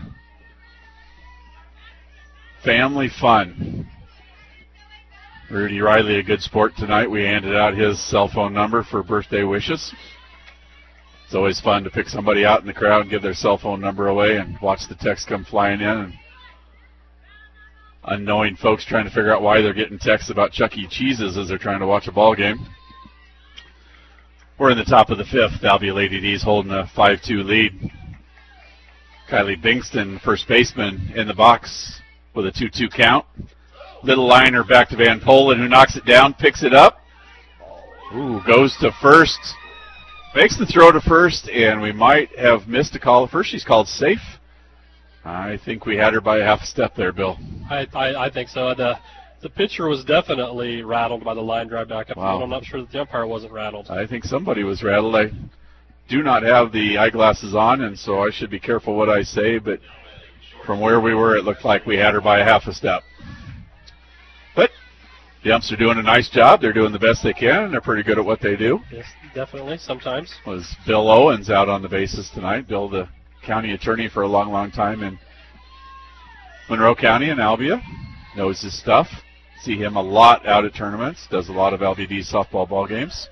family fun. Rudy Riley, a good sport tonight. We handed out his cell phone number for birthday wishes. It's always fun to pick somebody out in the crowd and give their cell phone number away and watch the text come flying in. And unknowing folks trying to figure out why they're getting texts about Chuck E. Cheese's as they're trying to watch a ball game. We're in the top of the fifth. Albia Lady D's holding a five two lead. Kylie Bingston, first baseman, in the box with a two two count. Little liner back to Van Polen, who knocks it down, picks it up. Ooh, goes to first. Makes the throw to first, and we might have missed a call at first. She's called safe. I think we had her by a half a step there, Bill. I I, I think so. The the pitcher was definitely rattled by the line drive back up. Wow. I'm not sure that the umpire wasn't rattled. I think somebody was rattled. I do not have the eyeglasses on, and so I should be careful what I say, but from where we were, it looked like we had her by a half a step. But the umps are doing a nice job. They're doing the best they can, and they're pretty good at what they do. Yes, definitely, sometimes. Was Bill Owens out on the bases tonight. Bill, the county attorney for a long, long time in Monroe County and Albia, knows his stuff. See him a lot out at tournaments, does a lot of L B D softball ball games.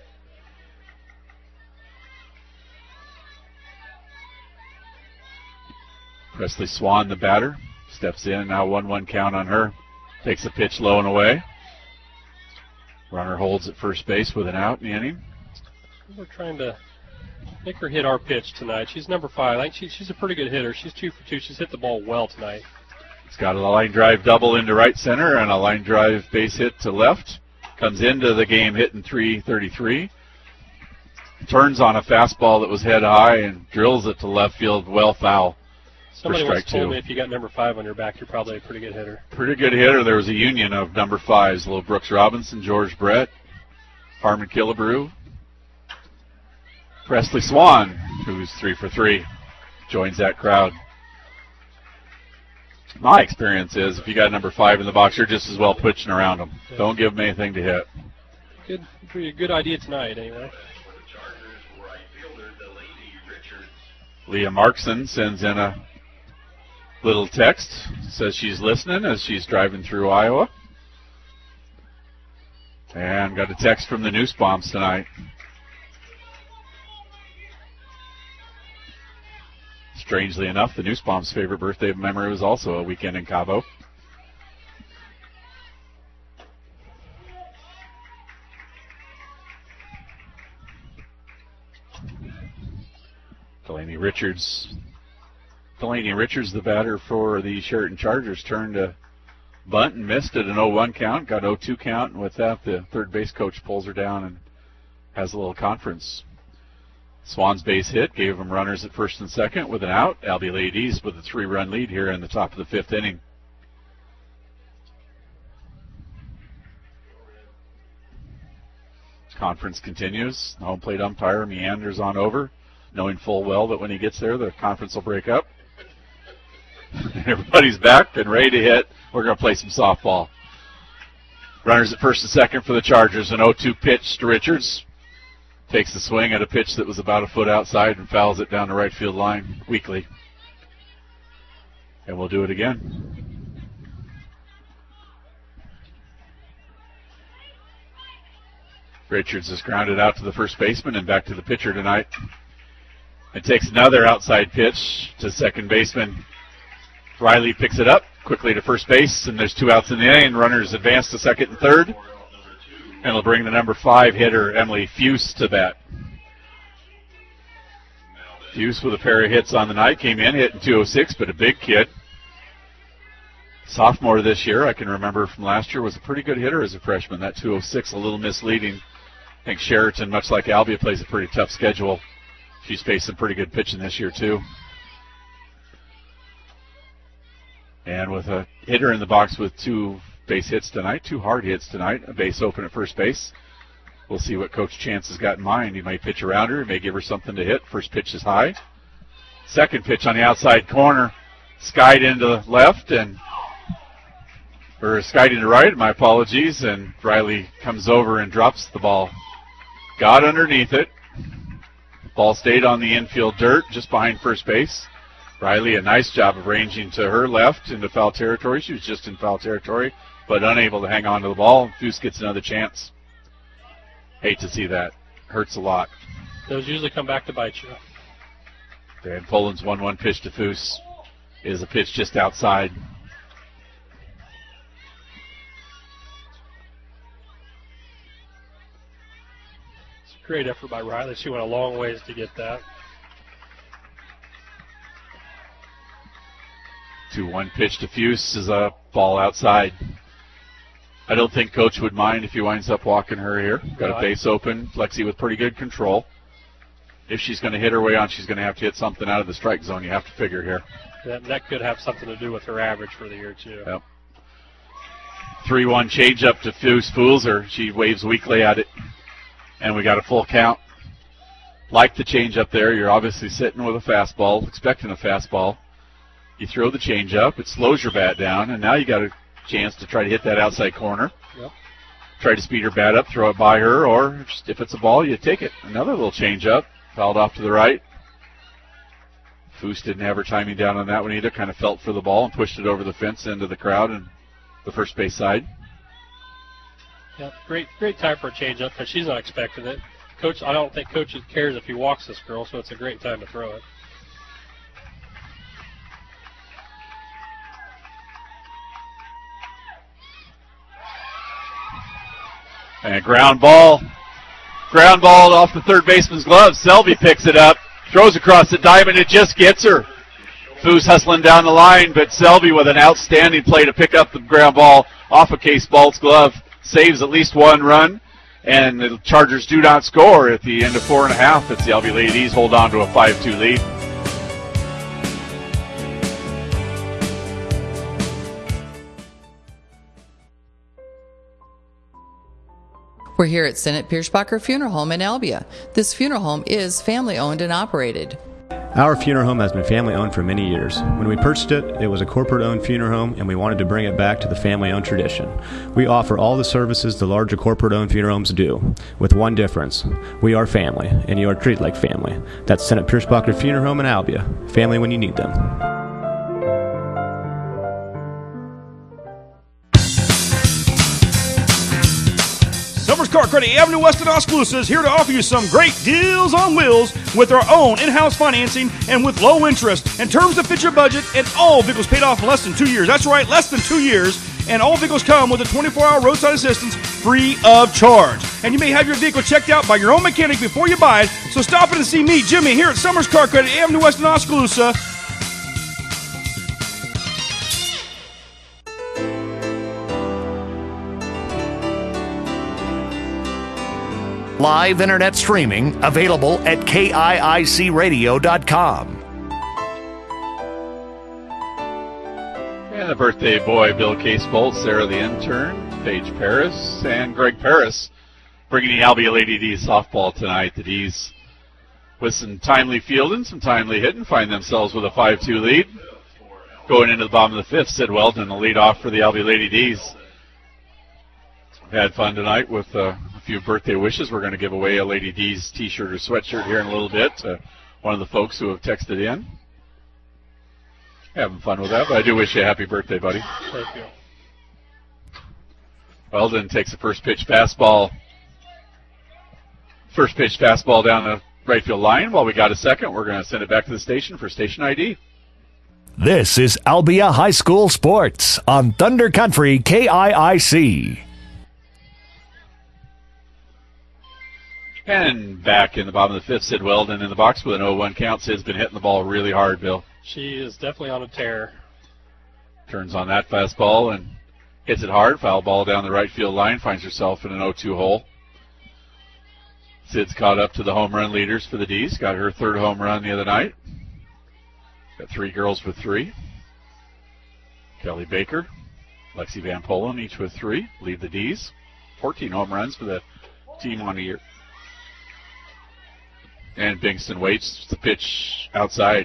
Presley Swan, the batter, steps in. Now one one count on her. Takes the pitch low and away. Runner holds at first base with an out in the inning. We're trying to make her hit our pitch tonight. She's number five. I think she, she's a pretty good hitter. She's two for two. She's hit the ball well tonight. It's got a line drive double into right center and a line drive base hit to left. Comes into the game hitting three thirty-three. Turns on a fastball that was head high and drills it to left field, well foul. Somebody for once strike told two. me if you got number five on your back, you're probably a pretty good hitter. Pretty good hitter. There was a union of number fives. Little Brooks Robinson, George Brett, Harmon Killebrew, Presley Swan, who's three for three, joins that crowd. My experience is if you got number five in the box, you're just as well pitching around them. Yeah. Don't give them anything to hit. Good, pretty good idea tonight, anyway. Leah Markson sends in a little text, says she's listening as she's driving through Iowa. And got a text from the Nussbaums tonight. Strangely enough, the Nussbaums' favorite birthday memory was also a weekend in Cabo. Delaney Richards. Delaney Richards, the batter for the Sheraton Chargers, turned to bunt and missed at an oh one count, got oh two count, and with that, the third base coach pulls her down and has a little conference. Swans base hit, gave them runners at first and second with an out. Albion Ladies with a three-run lead here in the top of the fifth inning. Conference continues. The home plate umpire meanders on over, knowing full well that when he gets there, the conference will break up. Everybody's back and ready to hit. We're going to play some softball. Runners at first and second for the Chargers. An oh two pitch to Richards. Takes the swing at a pitch that was about a foot outside and fouls it down the right field line weakly. And we'll do it again. Richards is grounded out to the first baseman and back to the pitcher tonight. It takes another outside pitch to second baseman. Riley picks it up quickly to first base, and there's two outs in the inning. Runners advance to second and third. And it'll bring the number five hitter, Emily Fuse, to bat. Fuse with a pair of hits on the night. Came in, hit in two oh six, but a big kid. Sophomore this year, I can remember from last year, was a pretty good hitter as a freshman. That two oh six, a little misleading. I think Sheraton, much like Albia, plays a pretty tough schedule. She's faced some pretty good pitching this year, too. And with a hitter in the box with two base hits tonight, two hard hits tonight, a base open at first base. We'll see what Coach Chance has got in mind. He may pitch around her, he may give her something to hit. First pitch is high. Second pitch on the outside corner, skied into left, and or skied into right, my apologies, and Riley comes over and drops the ball. Got underneath it. Ball stayed on the infield dirt just behind first base. Riley, a nice job of ranging to her left into foul territory. She was just in foul territory, but unable to hang on to the ball. Fuse gets another chance. Hate to see that. Hurts a lot. Those usually come back to bite you. Van Polen's one one pitch to Fuse is a pitch just outside. Great effort by Riley. She went a long ways to get that. two one pitch to Fuse is a ball outside. I don't think Coach would mind if he winds up walking her here. Got No, a base open. Lexi with pretty good control. If she's going to hit her way on, she's going to have to hit something out of the strike zone. You have to figure here. That, that could have something to do with her average for the year, too. Yep. three one change up to Fuse. Fools her. She waves weakly at it. And we got a full count. Like the change up there, you're obviously sitting with a fastball, expecting a fastball. You throw the change up, it slows your bat down, and now you got a chance to try to hit that outside corner. Yep. Try to speed her bat up, throw it by her, or if it's a ball, you take it. Another little change up, fouled off to the right. Foose didn't have her timing down on that one either, kind of felt for the ball and pushed it over the fence into the crowd and the first base side. Yeah, great, great time for a change up because she's not expecting it. Coach, I don't think Coach cares if he walks this girl, so it's a great time to throw it. And ground ball. Ground ball off the third baseman's glove. Selby picks it up. Throws across the diamond. It just gets her. Foose hustling down the line, but Selby with an outstanding play to pick up the ground ball off of Case Balt's glove. Saves at least one run. And the Chargers do not score at the end of four and a half. It's the L B Ladies hold on to a five two lead. We're here at Senate Pierschbacher Funeral Home in Albia. This funeral home is family owned and operated. Our funeral home has been family owned for many years. When we purchased it, it was a corporate owned funeral home and we wanted to bring it back to the family owned tradition. We offer all the services the larger corporate owned funeral homes do, with one difference. We are family, and you are treated like family. That's Senate Pierschbacher Funeral Home in Albia. Family when you need them. Summers Car Credit Avenue West in Oskaloosa is here to offer you some great deals on wheels with our own in-house financing and with low interest and terms that fit your budget, and all vehicles paid off in less than two years. That's right, less than two years. And all vehicles come with a twenty-four hour roadside assistance free of charge. And you may have your vehicle checked out by your own mechanic before you buy it. So stop in and see me, Jimmy, here at Summers Car Credit Avenue West in Oskaloosa. Live internet streaming available at K I I C radio dot com. And the birthday boy, Bill Casebolt, Sarah the intern, Paige Paris, and Greg Paris bringing the Albia Lady D's softball tonight. The D's, with some timely fielding, some timely hitting, find themselves with a five two lead. Going into the bottom of the fifth, Sid Weldon, the lead off for the Albia Lady D's. Had fun tonight with uh, a few birthday wishes. We're going to give away a Lady D's t-shirt or sweatshirt here in a little bit to one of the folks who have texted in. Having fun with that, but I do wish you a happy birthday, buddy. Thank you. Weldon takes the first pitch fastball. First pitch fastball down the right field line. While we got a second, we're going to send it back to the station for station I D. This is Albia High School Sports on Thunder Country K I I C. And back in the bottom of the fifth, Sid Weldon in the box with an oh one count. Sid's been hitting the ball really hard, Bill. She is definitely on a tear. Turns on that fastball and hits it hard. Foul ball down the right field line. Finds herself in an oh two hole. Sid's caught up to the home run leaders for the D's. Got her third home run the other night. Got three girls with three. Kelly Baker, Lexi Van Polen, each with three. Lead the D's. fourteen home runs for the team on the year. And Bingston waits the pitch outside.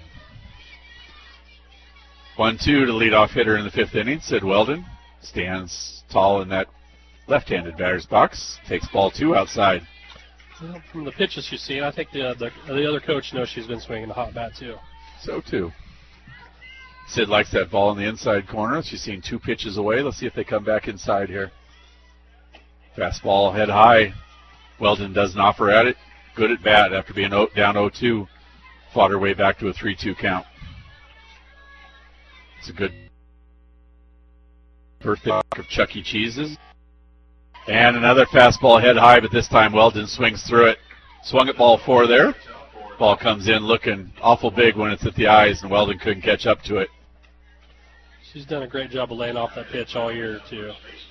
one two to lead off hitter in the fifth inning. Sid Weldon stands tall in that left-handed batter's box. Takes ball two outside. Well, from the pitches she's seen, I think the, the the other coach knows she's been swinging the hot bat too. So too. Sid likes that ball in the inside corner. She's seen two pitches away. Let's see if they come back inside here. Fastball head high. Weldon doesn't offer at it. Good at bat after being down oh two. Fought her way back to a three two count. It's a good birthday of Chuck E. Cheese's. And another fastball head high, but this time Weldon swings through it. Swung at ball four there. Ball comes in looking awful big when it's at the eyes, and Weldon couldn't catch up to it. She's done a great job of laying off that pitch all year, too.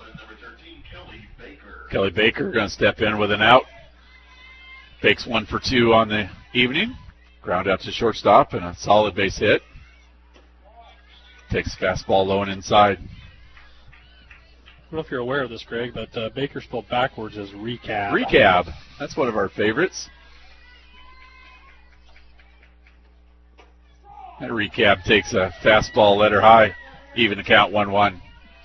Kelly Baker going to step in with an out. Bakes one for two on the evening. Ground out to shortstop and a solid base hit. Takes fastball low and inside. I don't know if you're aware of this, Greg, but uh, Baker spelled backwards as recab. Recab. That's one of our favorites. That recab takes a fastball letter high. Even the count one one.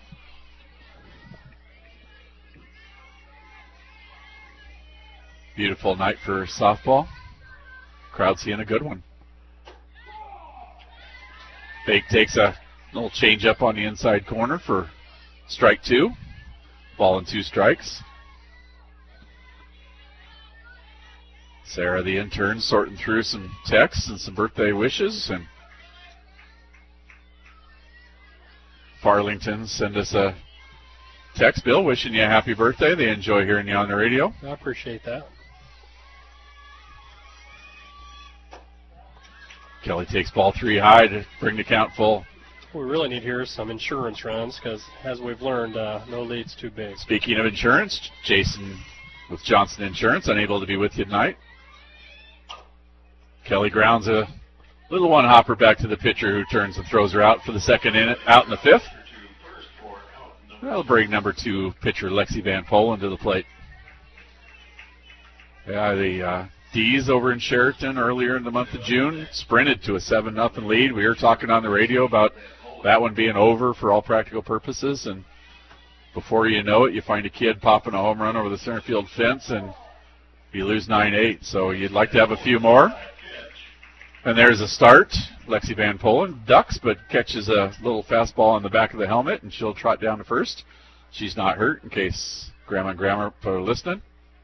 Beautiful night for softball. Crowd seeing a good one. Bake takes a little change up on the inside corner for strike two. Ball and two strikes. Sarah, the intern, sorting through some texts and some birthday wishes. And Farlington send us a text, Bill, wishing you a happy birthday. They enjoy hearing you on the radio. I appreciate that. Kelly takes ball three high to bring the count full. What we really need here is some insurance runs because, as we've learned, uh, no lead's too big. Speaking of insurance, Jason with Johnson Insurance, unable to be with you tonight. Kelly grounds a little one hopper back to the pitcher who turns and throws her out for the second in, out in the fifth. That'll bring number two pitcher Lexi Van Polen to the plate. Yeah, the uh, D's over in Sheraton earlier in the month of June sprinted to a seven nothing lead. We were talking on the radio about that one being over for all practical purposes, and before you know it, you find a kid popping a home run over the center field fence, and you lose nine eight. So you'd like to have a few more. And there's a start. Lexi Van Polen ducks, but catches a little fastball on the back of the helmet, and she'll trot down to first. She's not hurt, in case Grandma and Grandma are listening.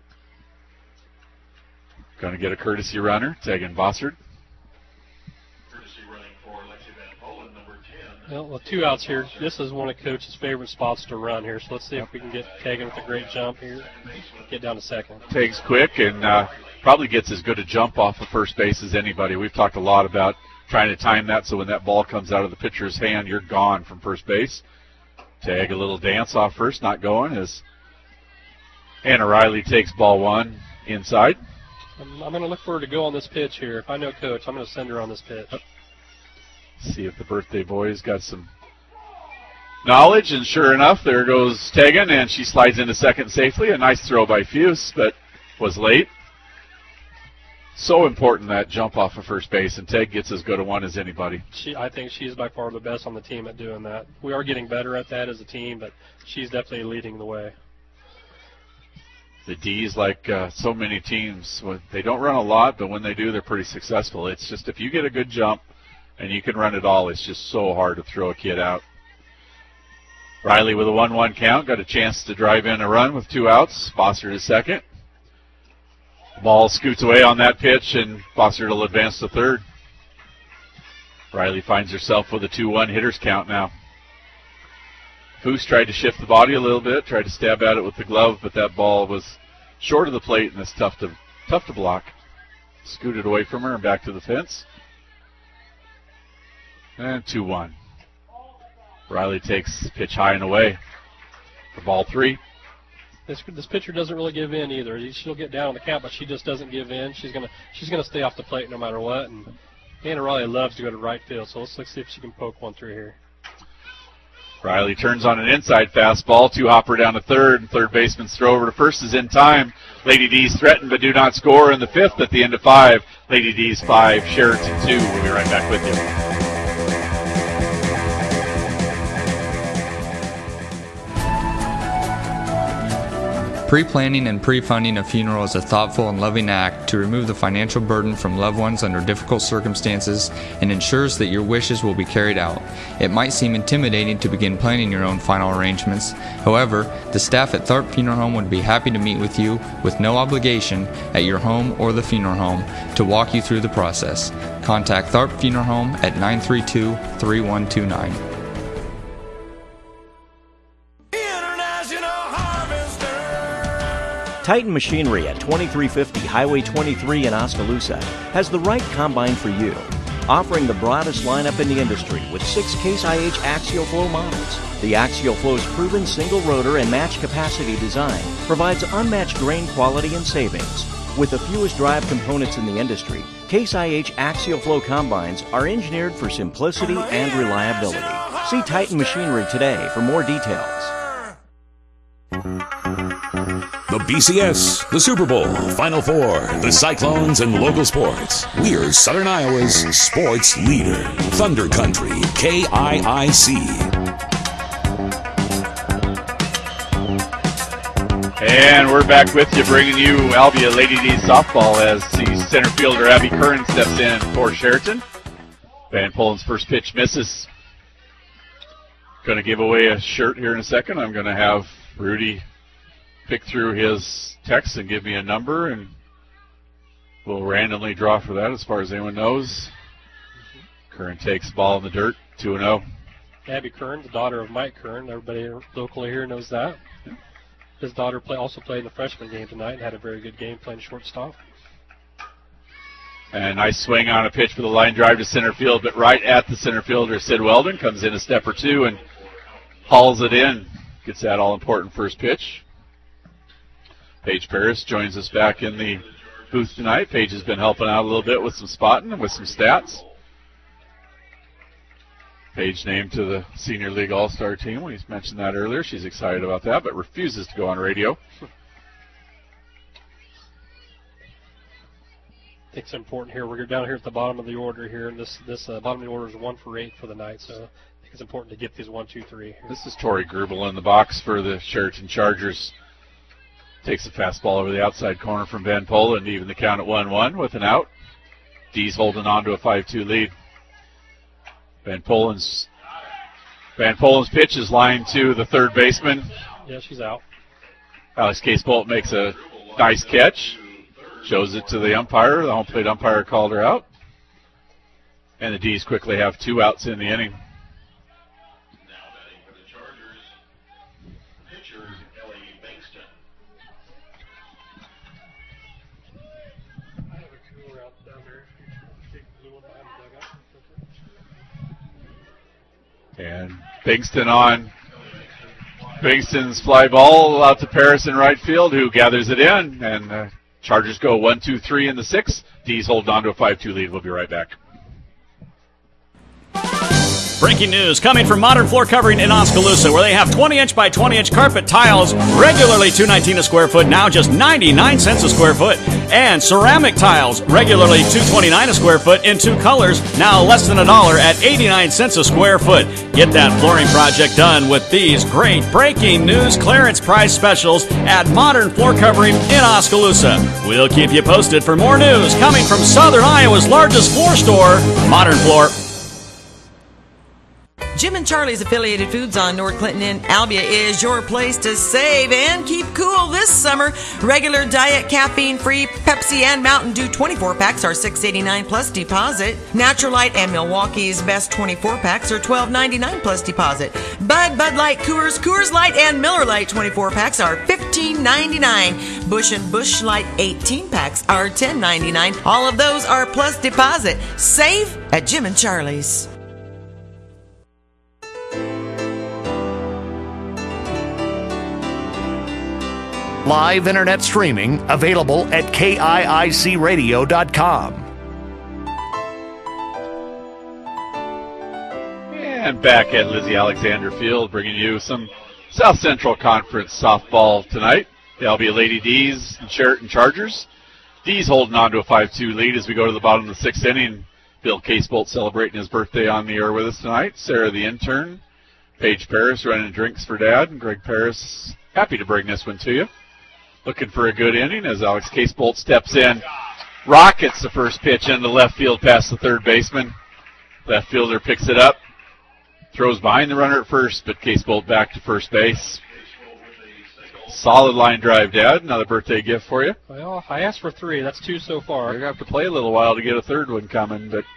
Going to get a courtesy runner, Tegan Bossard. Courtesy running for Lexi Van Polen, number ten. Well, with two outs here, this is one of Coach's favorite spots to run here. So let's see if we can get Tegan with a great jump here. Get down to second. Tegan's quick and uh, probably gets as good a jump off of first base as anybody. We've talked a lot about trying to time that so when that ball comes out of the pitcher's hand, you're gone from first base. Tag a little dance off first, not going as Anna Riley takes ball one. inside. I'm, I'm going to look for her to go on this pitch here. If I know Coach, I'm going to send her on this pitch. See if the birthday boy's got some knowledge, and sure enough, there goes Tegan, and she slides into second safely. A nice throw by Fuse, but was late. So important, that jump off of first base, and Teg gets as good a one as anybody. She, I think she's by far the best on the team at doing that. We are getting better at that as a team, but she's definitely leading the way. The D's, like uh, so many teams, they don't run a lot, but when they do, they're pretty successful. It's just if you get a good jump and you can run it all, it's just so hard to throw a kid out. Riley with a one one count, got a chance to drive in a run with two outs. Bossert to second. The ball scoots away on that pitch, and Bossert will advance to third. Riley finds herself with a two one hitters count now. Foose tried to shift the body a little bit, tried to stab at it with the glove, but that ball was short of the plate, and it's tough to tough to block. Scooted away from her and back to the fence. And two one. Riley takes pitch high and away for ball three. This this pitcher doesn't really give in either. She'll get down on the count, but she just doesn't give in. She's gonna she's gonna stay off the plate no matter what. And Anna Riley loves to go to right field, so let's, let's see if she can poke one through here. Riley turns on an inside fastball, two hopper down to third, and third baseman's throw over to first is in time. Lady D's threatened but do not score in the fifth at the end of five. Lady D's five, Sheraton two. We'll be right back with you. Pre-planning and pre-funding a funeral is a thoughtful and loving act to remove the financial burden from loved ones under difficult circumstances and ensures that your wishes will be carried out. It might seem intimidating to begin planning your own final arrangements. However, the staff at Tharp Funeral Home would be happy to meet with you with no obligation at your home or the funeral home to walk you through the process. Contact Tharp Funeral Home at nine three two, three one two nine. Titan Machinery at twenty-three fifty Highway twenty-three in Oskaloosa has the right combine for you, offering the broadest lineup in the industry with six Case I H Axial Flow models. The Axial Flow's proven single rotor and match capacity design provides unmatched grain quality and savings. With the fewest drive components in the industry, Case I H Axial Flow combines are engineered for simplicity and reliability. See Titan Machinery today for more details. The B C S, the Super Bowl, Final Four, the Cyclones, and local sports. We're Southern Iowa's sports leader. Thunder Country, K I I C. And we're back with you, bringing you Albia Lady D softball as the center fielder Abby Curran steps in for Sheraton. Van Polen's first pitch misses. Going to give away a shirt here in a second. I'm going to have Rudy pick through his text and give me a number, and we'll randomly draw for that as far as anyone knows. Curran takes the ball in the dirt, two and oh. Abby Curran, the daughter of Mike Curran. Everybody locally here knows that. His daughter play, also played in the freshman game tonight and had a very good game playing shortstop. And a nice swing on a pitch for the line drive to center field, but right at the center fielder, Sid Weldon comes in a step or two and hauls it in. Gets that all-important first pitch. Paige Paris joins us back in the booth tonight. Paige has been helping out a little bit with some spotting and with some stats. Paige named to the Senior League All-Star team. We mentioned that earlier. She's excited about that, but refuses to go on radio. I think it's important here. We're down here at the bottom of the order here, and this this uh, bottom of the order is one for eight for the night, so I think it's important to get these one, two, three. Here. This is Tori Grubel in the box for the Sheraton Chargers. Takes a fastball over the outside corner from Van Polen to even the count at one one with an out. D's holding on to a five two lead. Van Polen's Van Polen's pitch is lined to the third baseman. Yeah, she's out. Alex Case-Bolt makes a nice catch. Shows it to the umpire. The home plate umpire called her out. And the D's quickly have two outs in the inning. And Bingston on. Bingston's fly ball out to Paris in right field, who gathers it in and uh, Chargers go one, two, three in the sixth. D's holding on to a five two lead. We'll be right back. Breaking news coming from Modern Floor Covering in Oskaloosa, where they have twenty inch by twenty inch carpet tiles, regularly two nineteen a square foot, now just ninety-nine cents a square foot. And ceramic tiles, regularly two twenty-nine a square foot in two colors, now less than a dollar at eighty-nine cents a square foot. Get that flooring project done with these great breaking news clearance price specials at Modern Floor Covering in Oskaloosa. We'll keep you posted for more news coming from Southern Iowa's largest floor store, Modern Floor. Jim and Charlie's Affiliated Foods on North Clinton in Albia is your place to save and keep cool this summer. Regular diet, caffeine-free Pepsi and Mountain Dew twenty-four packs are six ninety-nine plus deposit. Natural Light and Milwaukee's Best twenty-four packs are twelve ninety-nine plus deposit. Bud, Bud Light, Coors, Coors Light, and Miller Light twenty-four packs are fifteen ninety-nine. Busch and Busch Light eighteen packs are ten ninety-nine. All of those are plus deposit. Save at Jim and Charlie's. Live internet streaming available at K I I C radio dot com. And back at Lizzie Alexander Field, bringing you some South Central Conference softball tonight. The Albia Lady D's and Sheraton Chargers. D's holding on to a five two lead as we go to the bottom of the sixth inning. Bill Casebolt celebrating his birthday on the air with us tonight. Sarah the intern. Paige Paris running drinks for Dad. And Greg Paris happy to bring this one to you. Looking for a good inning as Alex Casebolt steps in. Rockets the first pitch into left field past the third baseman. Left fielder picks it up. Throws behind the runner at first, but Casebolt back to first base. Solid line drive, Dad. Another birthday gift for you. Well, I asked for three. That's two so far. You're going to have to play a little while to get a third one coming, but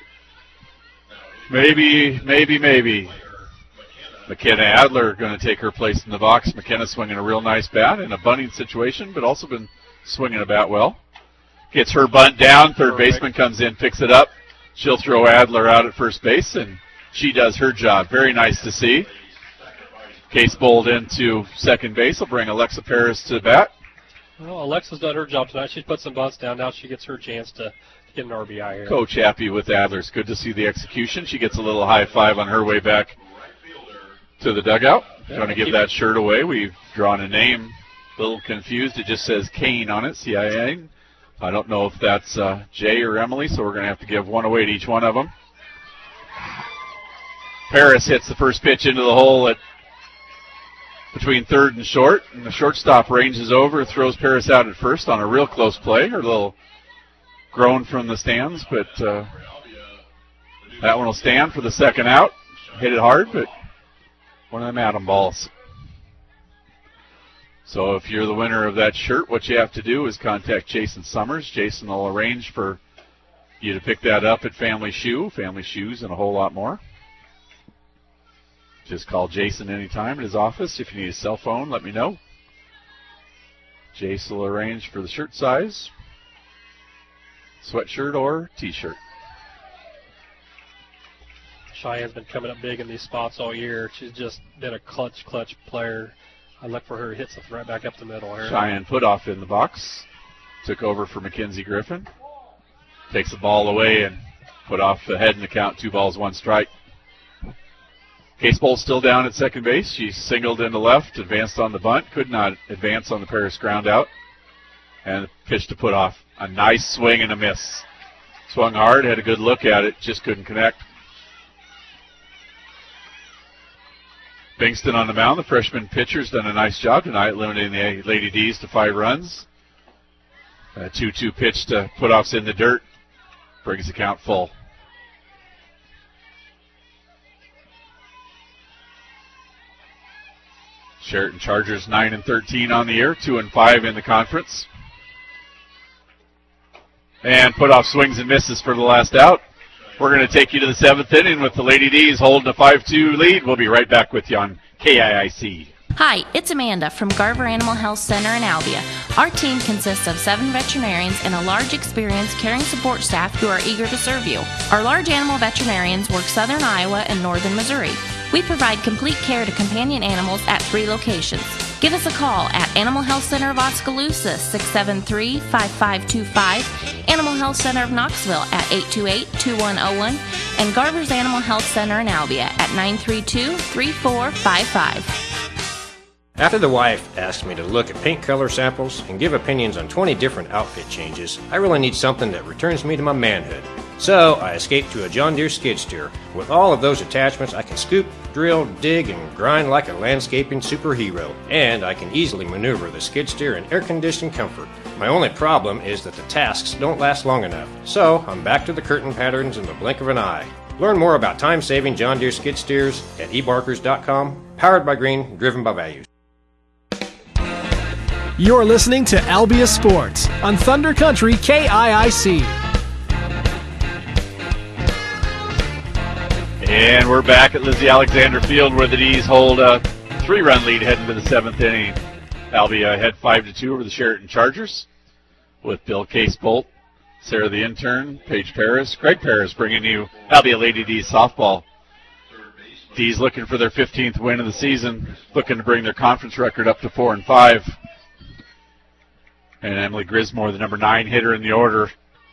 maybe, maybe, maybe. McKenna Adler going to take her place in the box. McKenna swinging a real nice bat in a bunting situation, but also been swinging a bat well. Gets her bunt down. Third baseman comes in, picks it up. She'll throw Adler out at first base, and she does her job. Very nice to see. Casebolt into second base will bring Alexa Paris to the bat. Well, Alexa's done her job tonight. She's put some bunts down. Now she gets her chance to get an R B I here. Coach happy with Adler. It's good to see the execution. She gets a little high five on her way back to the dugout. Yeah, trying to give that shirt away. We've drawn a name. A little confused. It just says Kane on it, C I A. I don't know if that's uh, Jay or Emily, so we're going to have to give one away to each one of them. Paris hits the first pitch into the hole at between third and short, and the shortstop ranges over, throws Paris out at first on a real close play. Her little groan from the stands, but uh, that one will stand for the second out. Hit it hard, but one of them atom balls. So if you're the winner of that shirt, what you have to do is contact Jason Summers. Jason will arrange for you to pick that up at Family Shoe, Family Shoes, and a whole lot more. Just call Jason anytime at his office. If you need a cell phone, let me know. Jason will arrange for the shirt size, sweatshirt or T-shirt. Cheyenne's been coming up big in these spots all year. She's just been a clutch, clutch player. I look for her to hit something right back up the middle here. Cheyenne Putoff in the box. Took over for Mackenzie Griffin. Takes the ball away and Putoff ahead in the count. Two balls, one strike. Casebolt still down at second base. She singled into left, advanced on the bunt. Could not advance on the Paris ground out. And pitch to Putoff. A nice swing and a miss. Swung hard, had a good look at it, just couldn't connect. Bingston on the mound. The freshman pitcher's done a nice job tonight, limiting the Lady D's to five runs. A two two pitch to Putoff's in the dirt. Brings the count full. Sheraton Chargers nine and thirteen on the year, two and five in the conference. And Putoff swings and misses for the last out. We're going to take you to the seventh inning with the Lady D's holding a five two lead. We'll be right back with you on K I I C. Hi, it's Amanda from Garver Animal Health Center in Albia. Our team consists of seven veterinarians and a large experienced caring support staff who are eager to serve you. Our large animal veterinarians work southern Iowa and northern Missouri. We provide complete care to companion animals at three locations. Give us a call at Animal Health Center of Oskaloosa, six seven three, five five two five, Animal Health Center of Knoxville at eight two eight, two one zero one, and Garber's Animal Health Center in Albia at nine three two, three four five five. After the wife asked me to look at paint color samples and give opinions on twenty different outfit changes, I really need something that returns me to my manhood. So I escaped to a John Deere skid steer. With all of those attachments, I can scoop, drill, dig, and grind like a landscaping superhero. And I can easily maneuver the skid steer in air-conditioned comfort. My only problem is that the tasks don't last long enough. So I'm back to the curtain patterns in the blink of an eye. Learn more about time-saving John Deere skid steers at e barkers dot com. Powered by green, driven by values. You're listening to Albia Sports on Thunder Country K I I C. And we're back at Lizzie Alexander Field where the D's hold a three-run lead heading to the seventh inning. Albia ahead five to two over the Sheraton Chargers with Bill Casebolt, Sarah the intern, Paige Paris, Greg Paris bringing you Albia Lady D's softball. D's looking for their fifteenth win of the season, looking to bring their conference record up to four and five. And Emily Grismore, the number nine hitter in the order,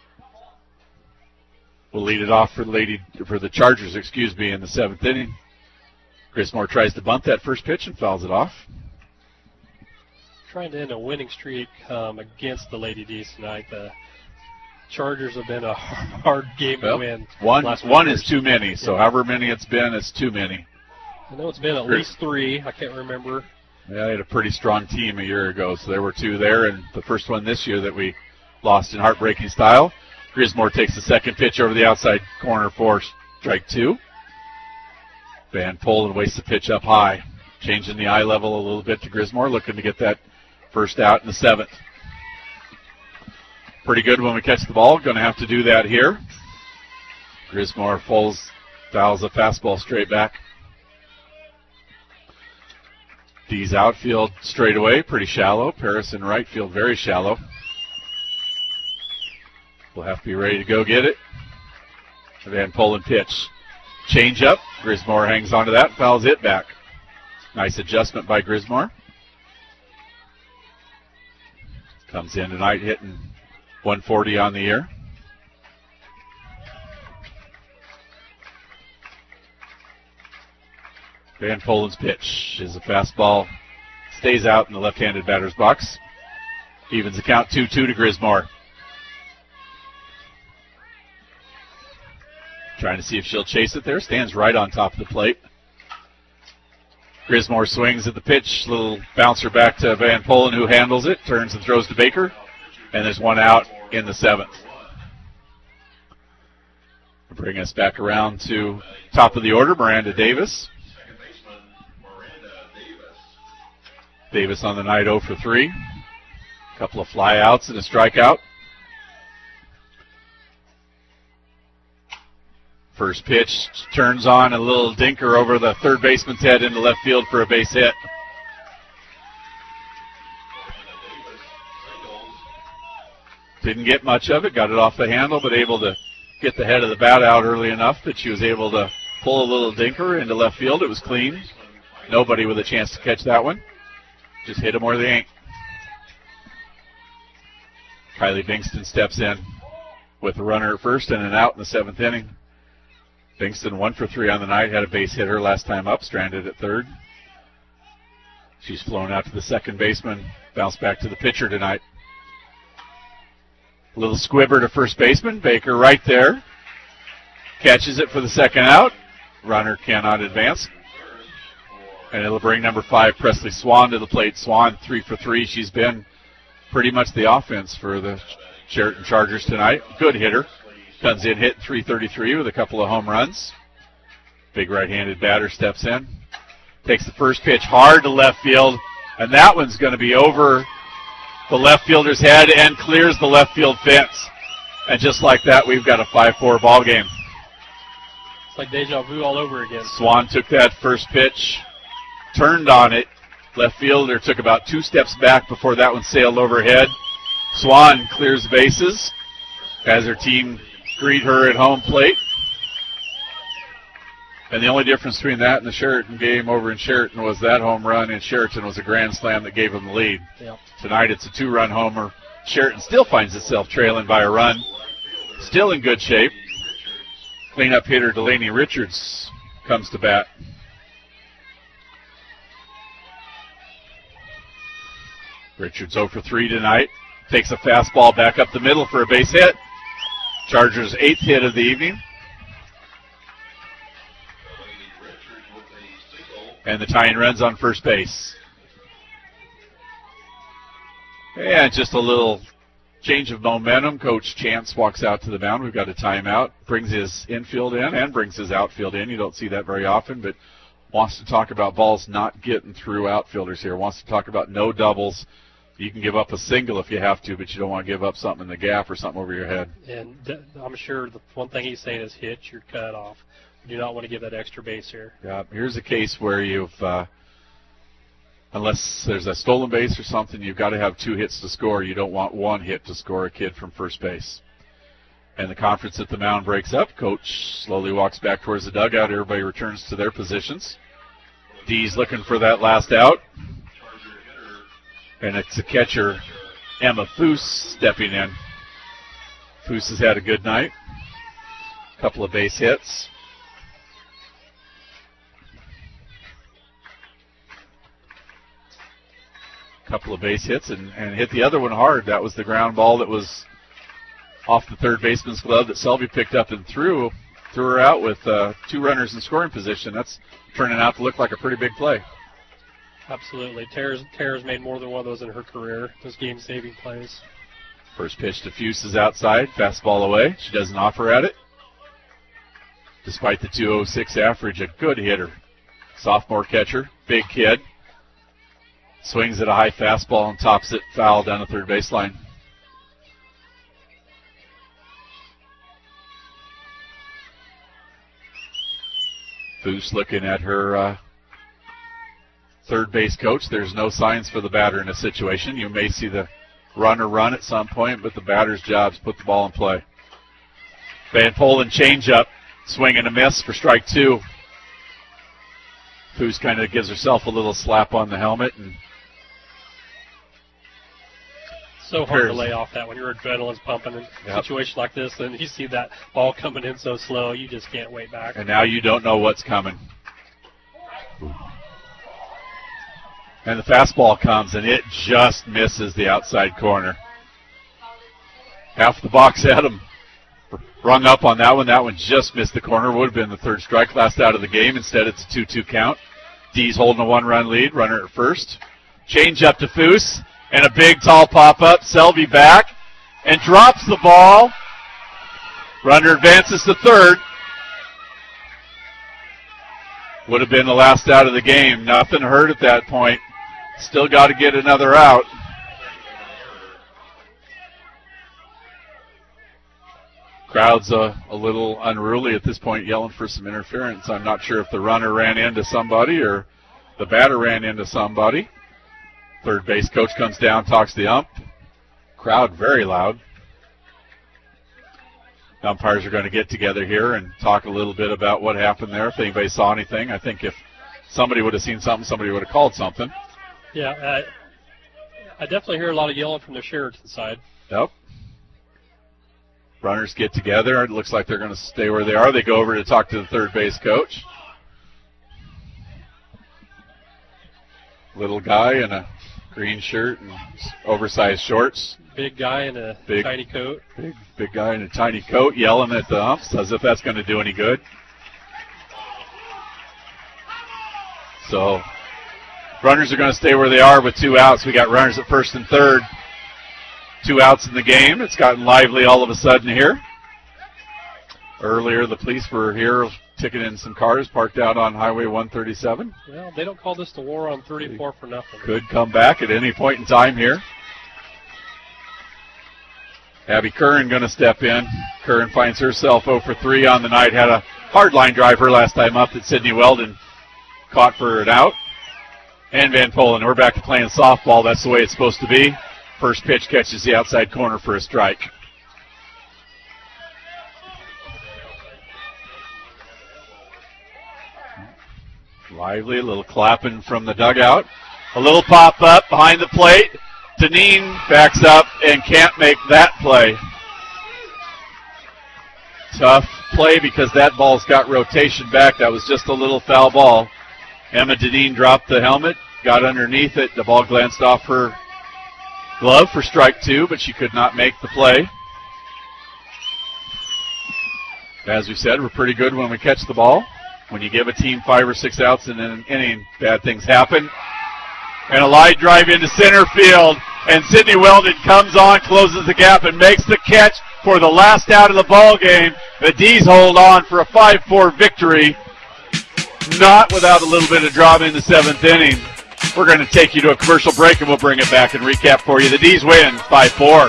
will lead it off for the lady for the Chargers, excuse me, in the seventh inning. Grismore tries to bunt that first pitch and fouls it off. Trying to end a winning streak um, against the Lady D's tonight. The Chargers have been a hard game well, to win. One, one is years. too many, so yeah. however many it's been, it's too many. I know it's been at least three. I can't remember. Yeah, they had a pretty strong team a year ago, so there were two there, and the first one this year that we lost in heartbreaking style. Grismore takes the second pitch over the outside corner for strike two. Van Polen wastes the pitch up high, changing the eye level a little bit to Grismore, looking to get that first out in the seventh. Pretty good when we catch the ball. Going to have to do that here. Grismore falls, dials a fastball straight back. D's outfield straight away, pretty shallow. Paris in right field, very shallow. We'll have to be ready to go get it. Van Polen pitch. Change up. Grismore hangs onto that, fouls it back. Nice adjustment by Grismore. Comes in tonight hitting one forty on the year. Van Polen's pitch is a fastball. Stays out in the left-handed batter's box. Evens the count two two to Grismore. Trying to see if she'll chase it there. Stands right on top of the plate. Grismore swings at the pitch. Little bouncer back to Van Polen, who handles it. Turns and throws to Baker. And there's one out in the seventh. Bring us back around to top of the order, Miranda Davis. Davis on the night zero for three. A couple of flyouts and a strikeout. First pitch turns on a little dinker over the third baseman's head into left field for a base hit. Didn't get much of it, got it off the handle, but able to get the head of the bat out early enough that she was able to pull a little dinker into left field. It was clean. Nobody with a chance to catch that one. Just hit them where they ain't. Kylie Bingston steps in with a runner at first and an out in the seventh inning. Bingston one for three on the night, had a base hit her last time up, stranded at third. She's flown out to the second baseman, bounced back to the pitcher tonight. A little squibber to first baseman, Baker right there. Catches it for the second out. Runner cannot advance. And it'll bring number five, Presley Swan, to the plate. Swan, three for three. She's been pretty much the offense for the Sheraton Chargers tonight. Good hitter. Comes in hit three thirty-three with a couple of home runs. Big right-handed batter steps in. Takes the first pitch hard to left field. And that one's going to be over the left fielder's head and clears the left field fence. And just like that, we've got a five four ball game. It's like deja vu all over again. Swan took that first pitch, turned on it. Left fielder took about two steps back before that one sailed overhead. Swan clears the bases as her team greet her at home plate. And the only difference between that and the Sheraton game over in Sheraton was that home run in Sheraton was a grand slam that gave them the lead. Yep. Tonight it's a two-run homer. Sheraton still finds itself trailing by a run. Still in good shape. Cleanup hitter Delaney Richards comes to bat. Richards zero for three tonight. Takes a fastball back up the middle for a base hit. Chargers' eighth hit of the evening. And the tying runs on first base. And just a little change of momentum. Coach Chance walks out to the mound. We've got a timeout. Brings his infield in and brings his outfield in. You don't see that very often, but wants to talk about balls not getting through outfielders here. Wants to talk about no doubles. You can give up a single if you have to, but you don't want to give up something in the gap or something over your head. And th- I'm sure the one thing he's saying is hit your cut off. You do not want to give that extra base here. Yeah, here's a case where you've, uh, unless there's a stolen base or something, you've got to have two hits to score. You don't want one hit to score a kid from first base. And the conference at the mound breaks up. Coach slowly walks back towards the dugout. Everybody returns to their positions. D's looking for that last out. And it's the catcher, Emma Foose, stepping in. Foose has had a good night. A couple of base hits. Couple of base hits and, and hit the other one hard. That was the ground ball that was off the third baseman's glove that Selby picked up and threw. Threw her out with uh, two runners in scoring position. That's turning out to look like a pretty big play. Absolutely. Tara's, Tara's made more than one of those in her career, those game-saving plays. First pitch to Fuse is outside. Fastball away. She doesn't offer at it. Despite the two oh six average, a good hitter. Sophomore catcher, big kid. Swings at a high fastball and tops it foul down the third baseline. Foose looking at her uh, third base coach. There's no signs for the batter in this situation. You may see the runner run at some point, but the batter's job is to put the ball in play. Van Polen changeup, swing and a miss for strike two. Foose kind of gives herself a little slap on the helmet and so hard to lay off that when your adrenaline's pumping in a yep. situation like this, and you see that ball coming in so slow, you just can't wait back. And now you don't know what's coming. And the fastball comes, and it just misses the outside corner. Half the box had him rung up on that one. That one just missed the corner. Would have been the third strike, last out of the game. Instead, it's a two two count. D's holding a one-run lead, runner at first. Change up to Foose. And a big, tall pop-up. Selby back and drops the ball. Runner advances to third. Would have been the last out of the game. Nothing hurt at that point. Still got to get another out. Crowd's a, a little unruly at this point, yelling for some interference. I'm not sure if the runner ran into somebody or the batter ran into somebody. Third base coach comes down, talks to the ump. Crowd very loud. The umpires are going to get together here and talk a little bit about what happened there. If anybody saw anything, I think if somebody would have seen something, somebody would have called something. Yeah, I, I definitely hear a lot of yelling from the Sheraton side. Yep. Runners get together. It looks like they're going to stay where they are. They go over to talk to the third base coach. Little guy in a green shirt and oversized shorts. Big guy in a big, tiny coat. Big, big guy in a tiny coat yelling at the umps as if that's going to do any good. So runners are going to stay where they are with two outs. We got runners at first and third. Two outs in the game. It's gotten lively all of a sudden here. Earlier, the police were here ticketing some cars parked out on Highway one thirty-seven. Well, they don't call this the war on thirty-four for nothing. Could come back at any point in time here. Abby Curran going to step in. Curran finds herself oh for three on the night. Had a hard line drive her last time up that Sydney Weldon caught for an out. And Van Polen, we're back to playing softball. That's the way it's supposed to be. First pitch catches the outside corner for a strike. Lively, a little clapping from the dugout. A little pop up behind the plate. Deneen backs up and can't make that play. Tough play because that ball's got rotation back. That was just a little foul ball. Emma Deneen dropped the helmet, got underneath it. The ball glanced off her glove for strike two, but she could not make the play. As we said, we're pretty good when we catch the ball. When you give a team five or six outs in an inning, bad things happen. And a line drive into center field, and Sydney Weldon comes on, closes the gap, and makes the catch for the last out of the ball game. The D's hold on for a five four victory, not without a little bit of drama in the seventh inning. We're going to take you to a commercial break, and we'll bring it back and recap for you. The D's win five four.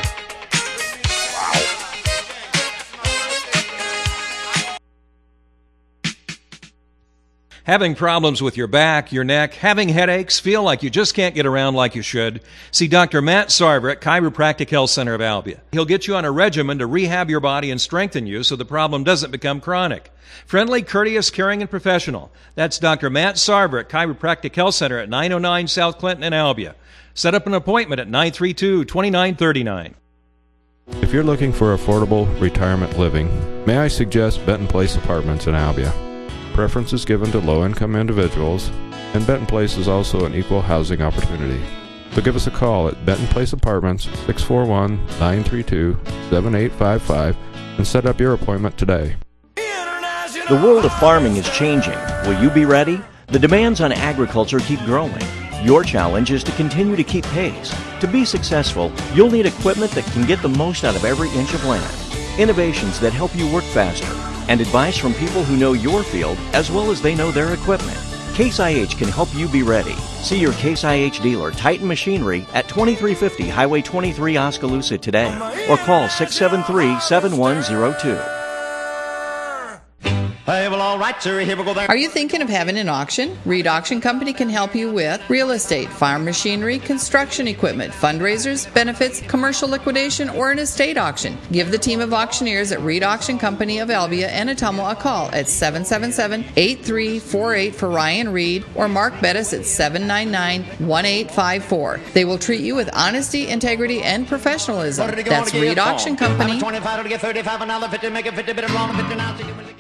Having problems with your back, your neck, having headaches, feel like you just can't get around like you should? See Doctor Matt Sarver at Chiropractic Health Center of Albia. He'll get you on a regimen to rehab your body and strengthen you so the problem doesn't become chronic. Friendly, courteous, caring, and professional. That's Doctor Matt Sarver at Chiropractic Health Center at nine oh nine South Clinton in Albia. Set up an appointment at nine three two, two nine three nine. If you're looking for affordable retirement living, may I suggest Benton Place Apartments in Albia. Preference is given to low-income individuals, and Benton Place is also an equal housing opportunity. So give us a call at Benton Place Apartments, six four one, nine three two, seven eight five five, and set up your appointment today. The world of farming is changing. Will you be ready? The demands on agriculture keep growing. Your challenge is to continue to keep pace. To be successful, you'll need equipment that can get the most out of every inch of land, innovations that help you work faster, and advice from people who know your field as well as they know their equipment. Case I H can help you be ready. See your Case I H dealer, Titan Machinery, at twenty-three fifty Highway twenty-three, Oskaloosa today, or call six seven three, seven one zero two. Hey, well, all right, sir. Here we go there. Are you thinking of having an auction? Reed Auction Company can help you with real estate, farm machinery, construction equipment, fundraisers, benefits, commercial liquidation, or an estate auction. Give the team of auctioneers at Reed Auction Company of Albia and Ottumwa a call at seven seven seven, eight three four eight for Ryan Reed or Mark Bettis at seven nine nine, one eight five four. They will treat you with honesty, integrity, and professionalism. That's Reed Auction Company. twenty-five to get thirty-five, another fifty, make it fifty, bit of wrong, fifty now.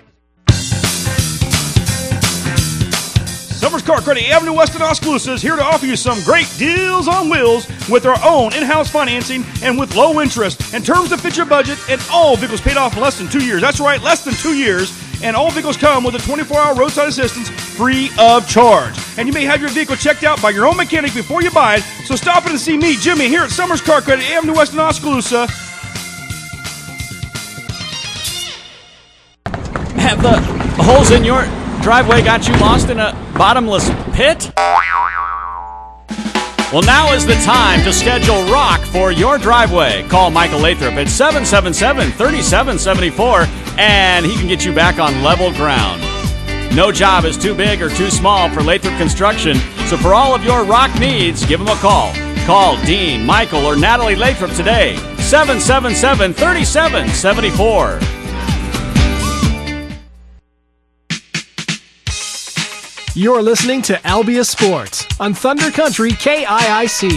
Summers Car Credit Avenue West in Oskaloosa is here to offer you some great deals on wheels with our own in-house financing and with low interest and terms that fit your budget, and all vehicles paid off in less than two years. That's right, less than two years. And all vehicles come with a twenty-four hour roadside assistance free of charge. And you may have your vehicle checked out by your own mechanic before you buy it. So stop in and see me, Jimmy, here at Summers Car Credit Avenue West in Oskaloosa. Have the holes in your driveway got you lost in a bottomless pit? Well, now is the time to schedule rock for your driveway. Call Michael Lathrop at seven seven seven, three seven seven four, and he can get you back on level ground. No job is too big or too small for Lathrop Construction, so for all of your rock needs, give him a call. Call Dean, Michael, or Natalie Lathrop today, seven seven seven, three seven seven four. You're listening to Albia Sports on Thunder Country K I I C.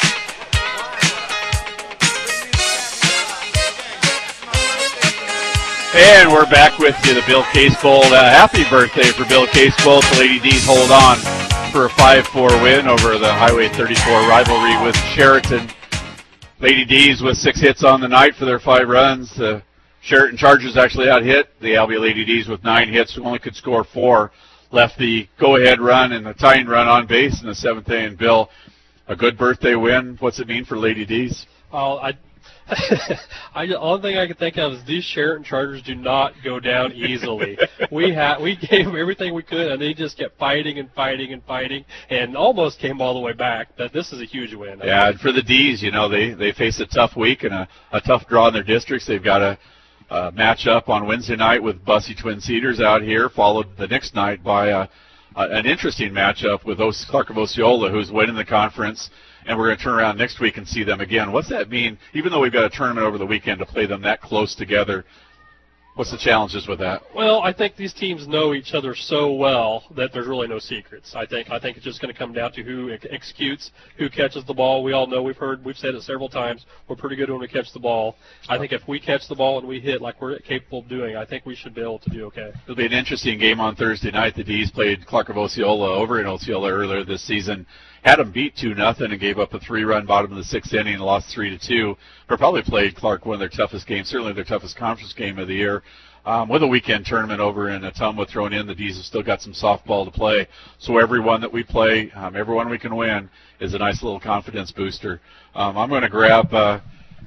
And we're back with you, the Bill Casebold. Uh, happy birthday for Bill Casebold. The Lady D's hold on for a five four win over the Highway thirty-four rivalry with Sheraton. Lady D's with six hits on the night for their five runs. The Sheraton Chargers actually out hit the Albia Lady D's with nine hits, who only could score four. Left the go-ahead run and the tying run on base in the seventh inning. Bill, a good birthday win. What's it mean for Lady D's? Oh, I, I, the only thing I can think of is these Sheraton Chargers do not go down easily. we had, we gave them everything we could, and they just kept fighting and fighting and fighting, and almost came all the way back. But this is a huge win. Yeah, and for the D's, you know, they, they face a tough week and a, a tough draw in their districts. They've got a Uh, match up on Wednesday night with Bussy Twin Cedars out here, followed the next night by a, a, an interesting matchup with Os- Clark of Osceola, who's winning the conference, and we're going to turn around next week and see them again. What's that mean? Even though we've got a tournament over the weekend, to play them that close together, What's the challenges with that? Well, I think these teams know each other so well that there's really no secrets. I think I think it's just going to come down to who ex- executes, who catches the ball. We all know, we've heard, we've said it several times, we're pretty good when we catch the ball. I think if we catch the ball and we hit like we're capable of doing, I think we should be able to do okay. It'll be an interesting game on Thursday night. The D's played Clark of Osceola over in Osceola earlier this season. Had them beat two nothing and gave up a three-run bottom of the sixth inning and lost three to two. But probably played Clark one of their toughest games, certainly their toughest conference game of the year. Um, with a weekend tournament over in Ottumwa thrown in, the D's have still got some softball to play. So everyone that we play, um, everyone we can win, is a nice little confidence booster. Um, I'm going to grab uh,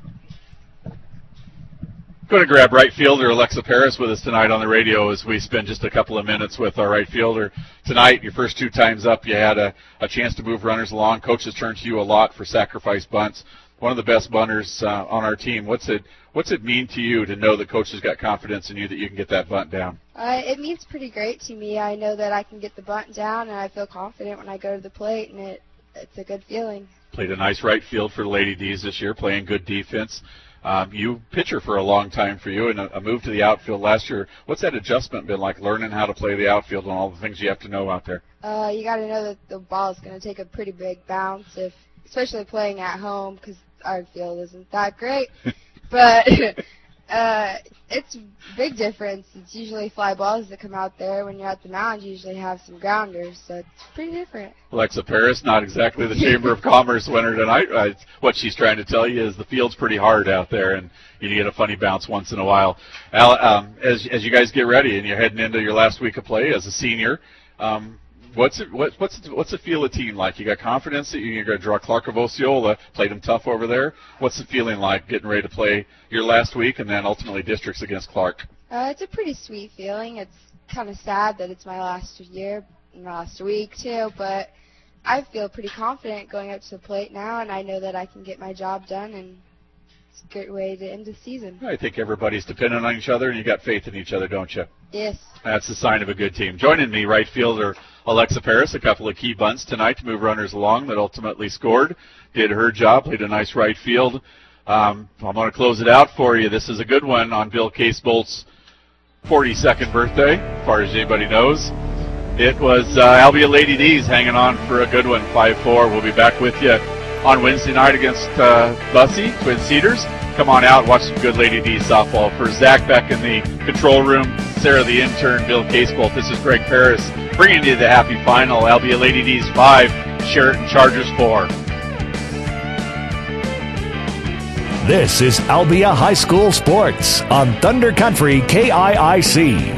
going to grab right fielder Alexa Paris with us tonight on the radio as we spend just a couple of minutes with our right fielder. Tonight, your first two times up, you had a, a chance to move runners along. Coaches turned to you a lot for sacrifice bunts. One of the best bunters uh, on our team. What's it What's it mean to you to know the coach has got confidence in you that you can get that bunt down? Uh, it means pretty great to me. I know that I can get the bunt down, and I feel confident when I go to the plate, and it it's a good feeling. Played a nice right field for the Lady D's this year, playing good defense. Um, you pitcher for a long time for you, and a, a move to the outfield last year. What's that adjustment been like, learning how to play the outfield and all the things you have to know out there? Uh, you got to know that the ball is going to take a pretty big bounce, if especially playing at home, because our field isn't that great. But uh, it's a big difference. It's usually fly balls that come out there. When you're at the mound, you usually have some grounders, so it's pretty different. Alexa Paris, not exactly the Chamber of Commerce winner tonight. Uh, what she's trying to tell you is the field's pretty hard out there, and you get a funny bounce once in a while. Al, um, as, as you guys get ready and you're heading into your last week of play as a senior, um, What's it, what, what's it, what's it feel a team like? You got confidence that you're going to draw Clark of Osceola, played them tough over there. What's it feeling like getting ready to play your last week and then ultimately districts against Clark? Uh, it's a pretty sweet feeling. It's kind of sad that it's my last year, my last week too, but I feel pretty confident going up to the plate now, and I know that I can get my job done, and it's a great way to end the season. I think everybody's dependent on each other, and you got faith in each other, don't you? Yes. That's the sign of a good team. Joining me, right fielder Alexa Paris, a couple of key bunts tonight to move runners along that ultimately scored. Did her job, played a nice right field. Um, I'm going to close it out for you. This is a good one on Bill Casebolt's forty-second birthday, as far as anybody knows. It was uh, Albia Lady D's hanging on for a good one, five four. We'll be back with you on Wednesday night against uh, Bussy, Twin Cedars. Come on out, watch some good Lady D softball. For Zach back in the control room, Sarah the intern, Bill Casebolt, this is Greg Paris bringing you the happy final. Albia Lady D's five, Sheraton Chargers four. This is Albia High School Sports on Thunder Country K I I C.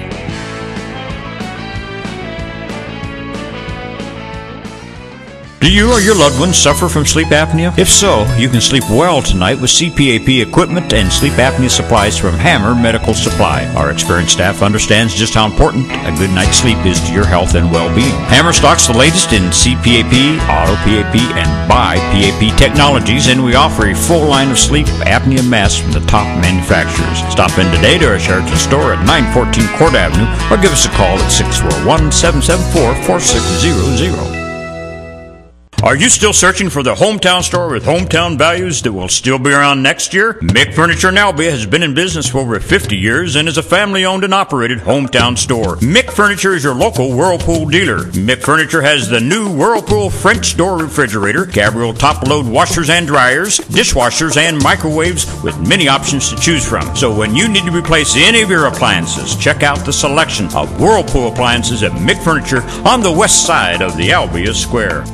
Do you or your loved ones suffer from sleep apnea? If so, you can sleep well tonight with C P A P equipment and sleep apnea supplies from Hammer Medical Supply. Our experienced staff understands just how important a good night's sleep is to your health and well-being. Hammer stocks the latest in C P A P, Auto P A P, and Bi-P A P technologies, and we offer a full line of sleep apnea masks from the top manufacturers. Stop in today to our Sheraton store at nine fourteen Court Avenue or give us a call at six four one, seven seven four, four six zero zero. Are you still searching for the hometown store with hometown values that will still be around next year? Mick Furniture in Albia has been in business for over fifty years and is a family-owned and operated hometown store. Mick Furniture is your local Whirlpool dealer. Mick Furniture has the new Whirlpool French door refrigerator, Gabriel top-load washers and dryers, dishwashers, and microwaves with many options to choose from. So when you need to replace any of your appliances, check out the selection of Whirlpool appliances at Mick Furniture on the west side of the Albia Square.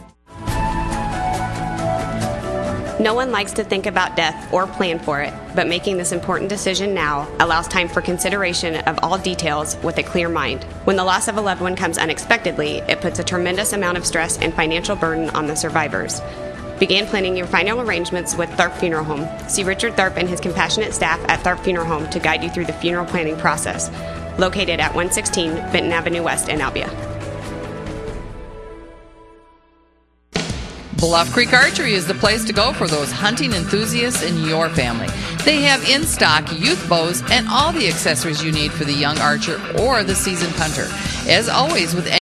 No one likes to think about death or plan for it, but making this important decision now allows time for consideration of all details with a clear mind. When the loss of a loved one comes unexpectedly, it puts a tremendous amount of stress and financial burden on the survivors. Begin planning your final arrangements with Tharp Funeral Home. See Richard Tharp and his compassionate staff at Tharp Funeral Home to guide you through the funeral planning process. Located at one sixteen Benton Avenue West in Albia. Bluff Creek Archery is the place to go for those hunting enthusiasts in your family. They have in stock youth bows and all the accessories you need for the young archer or the seasoned hunter. As always, with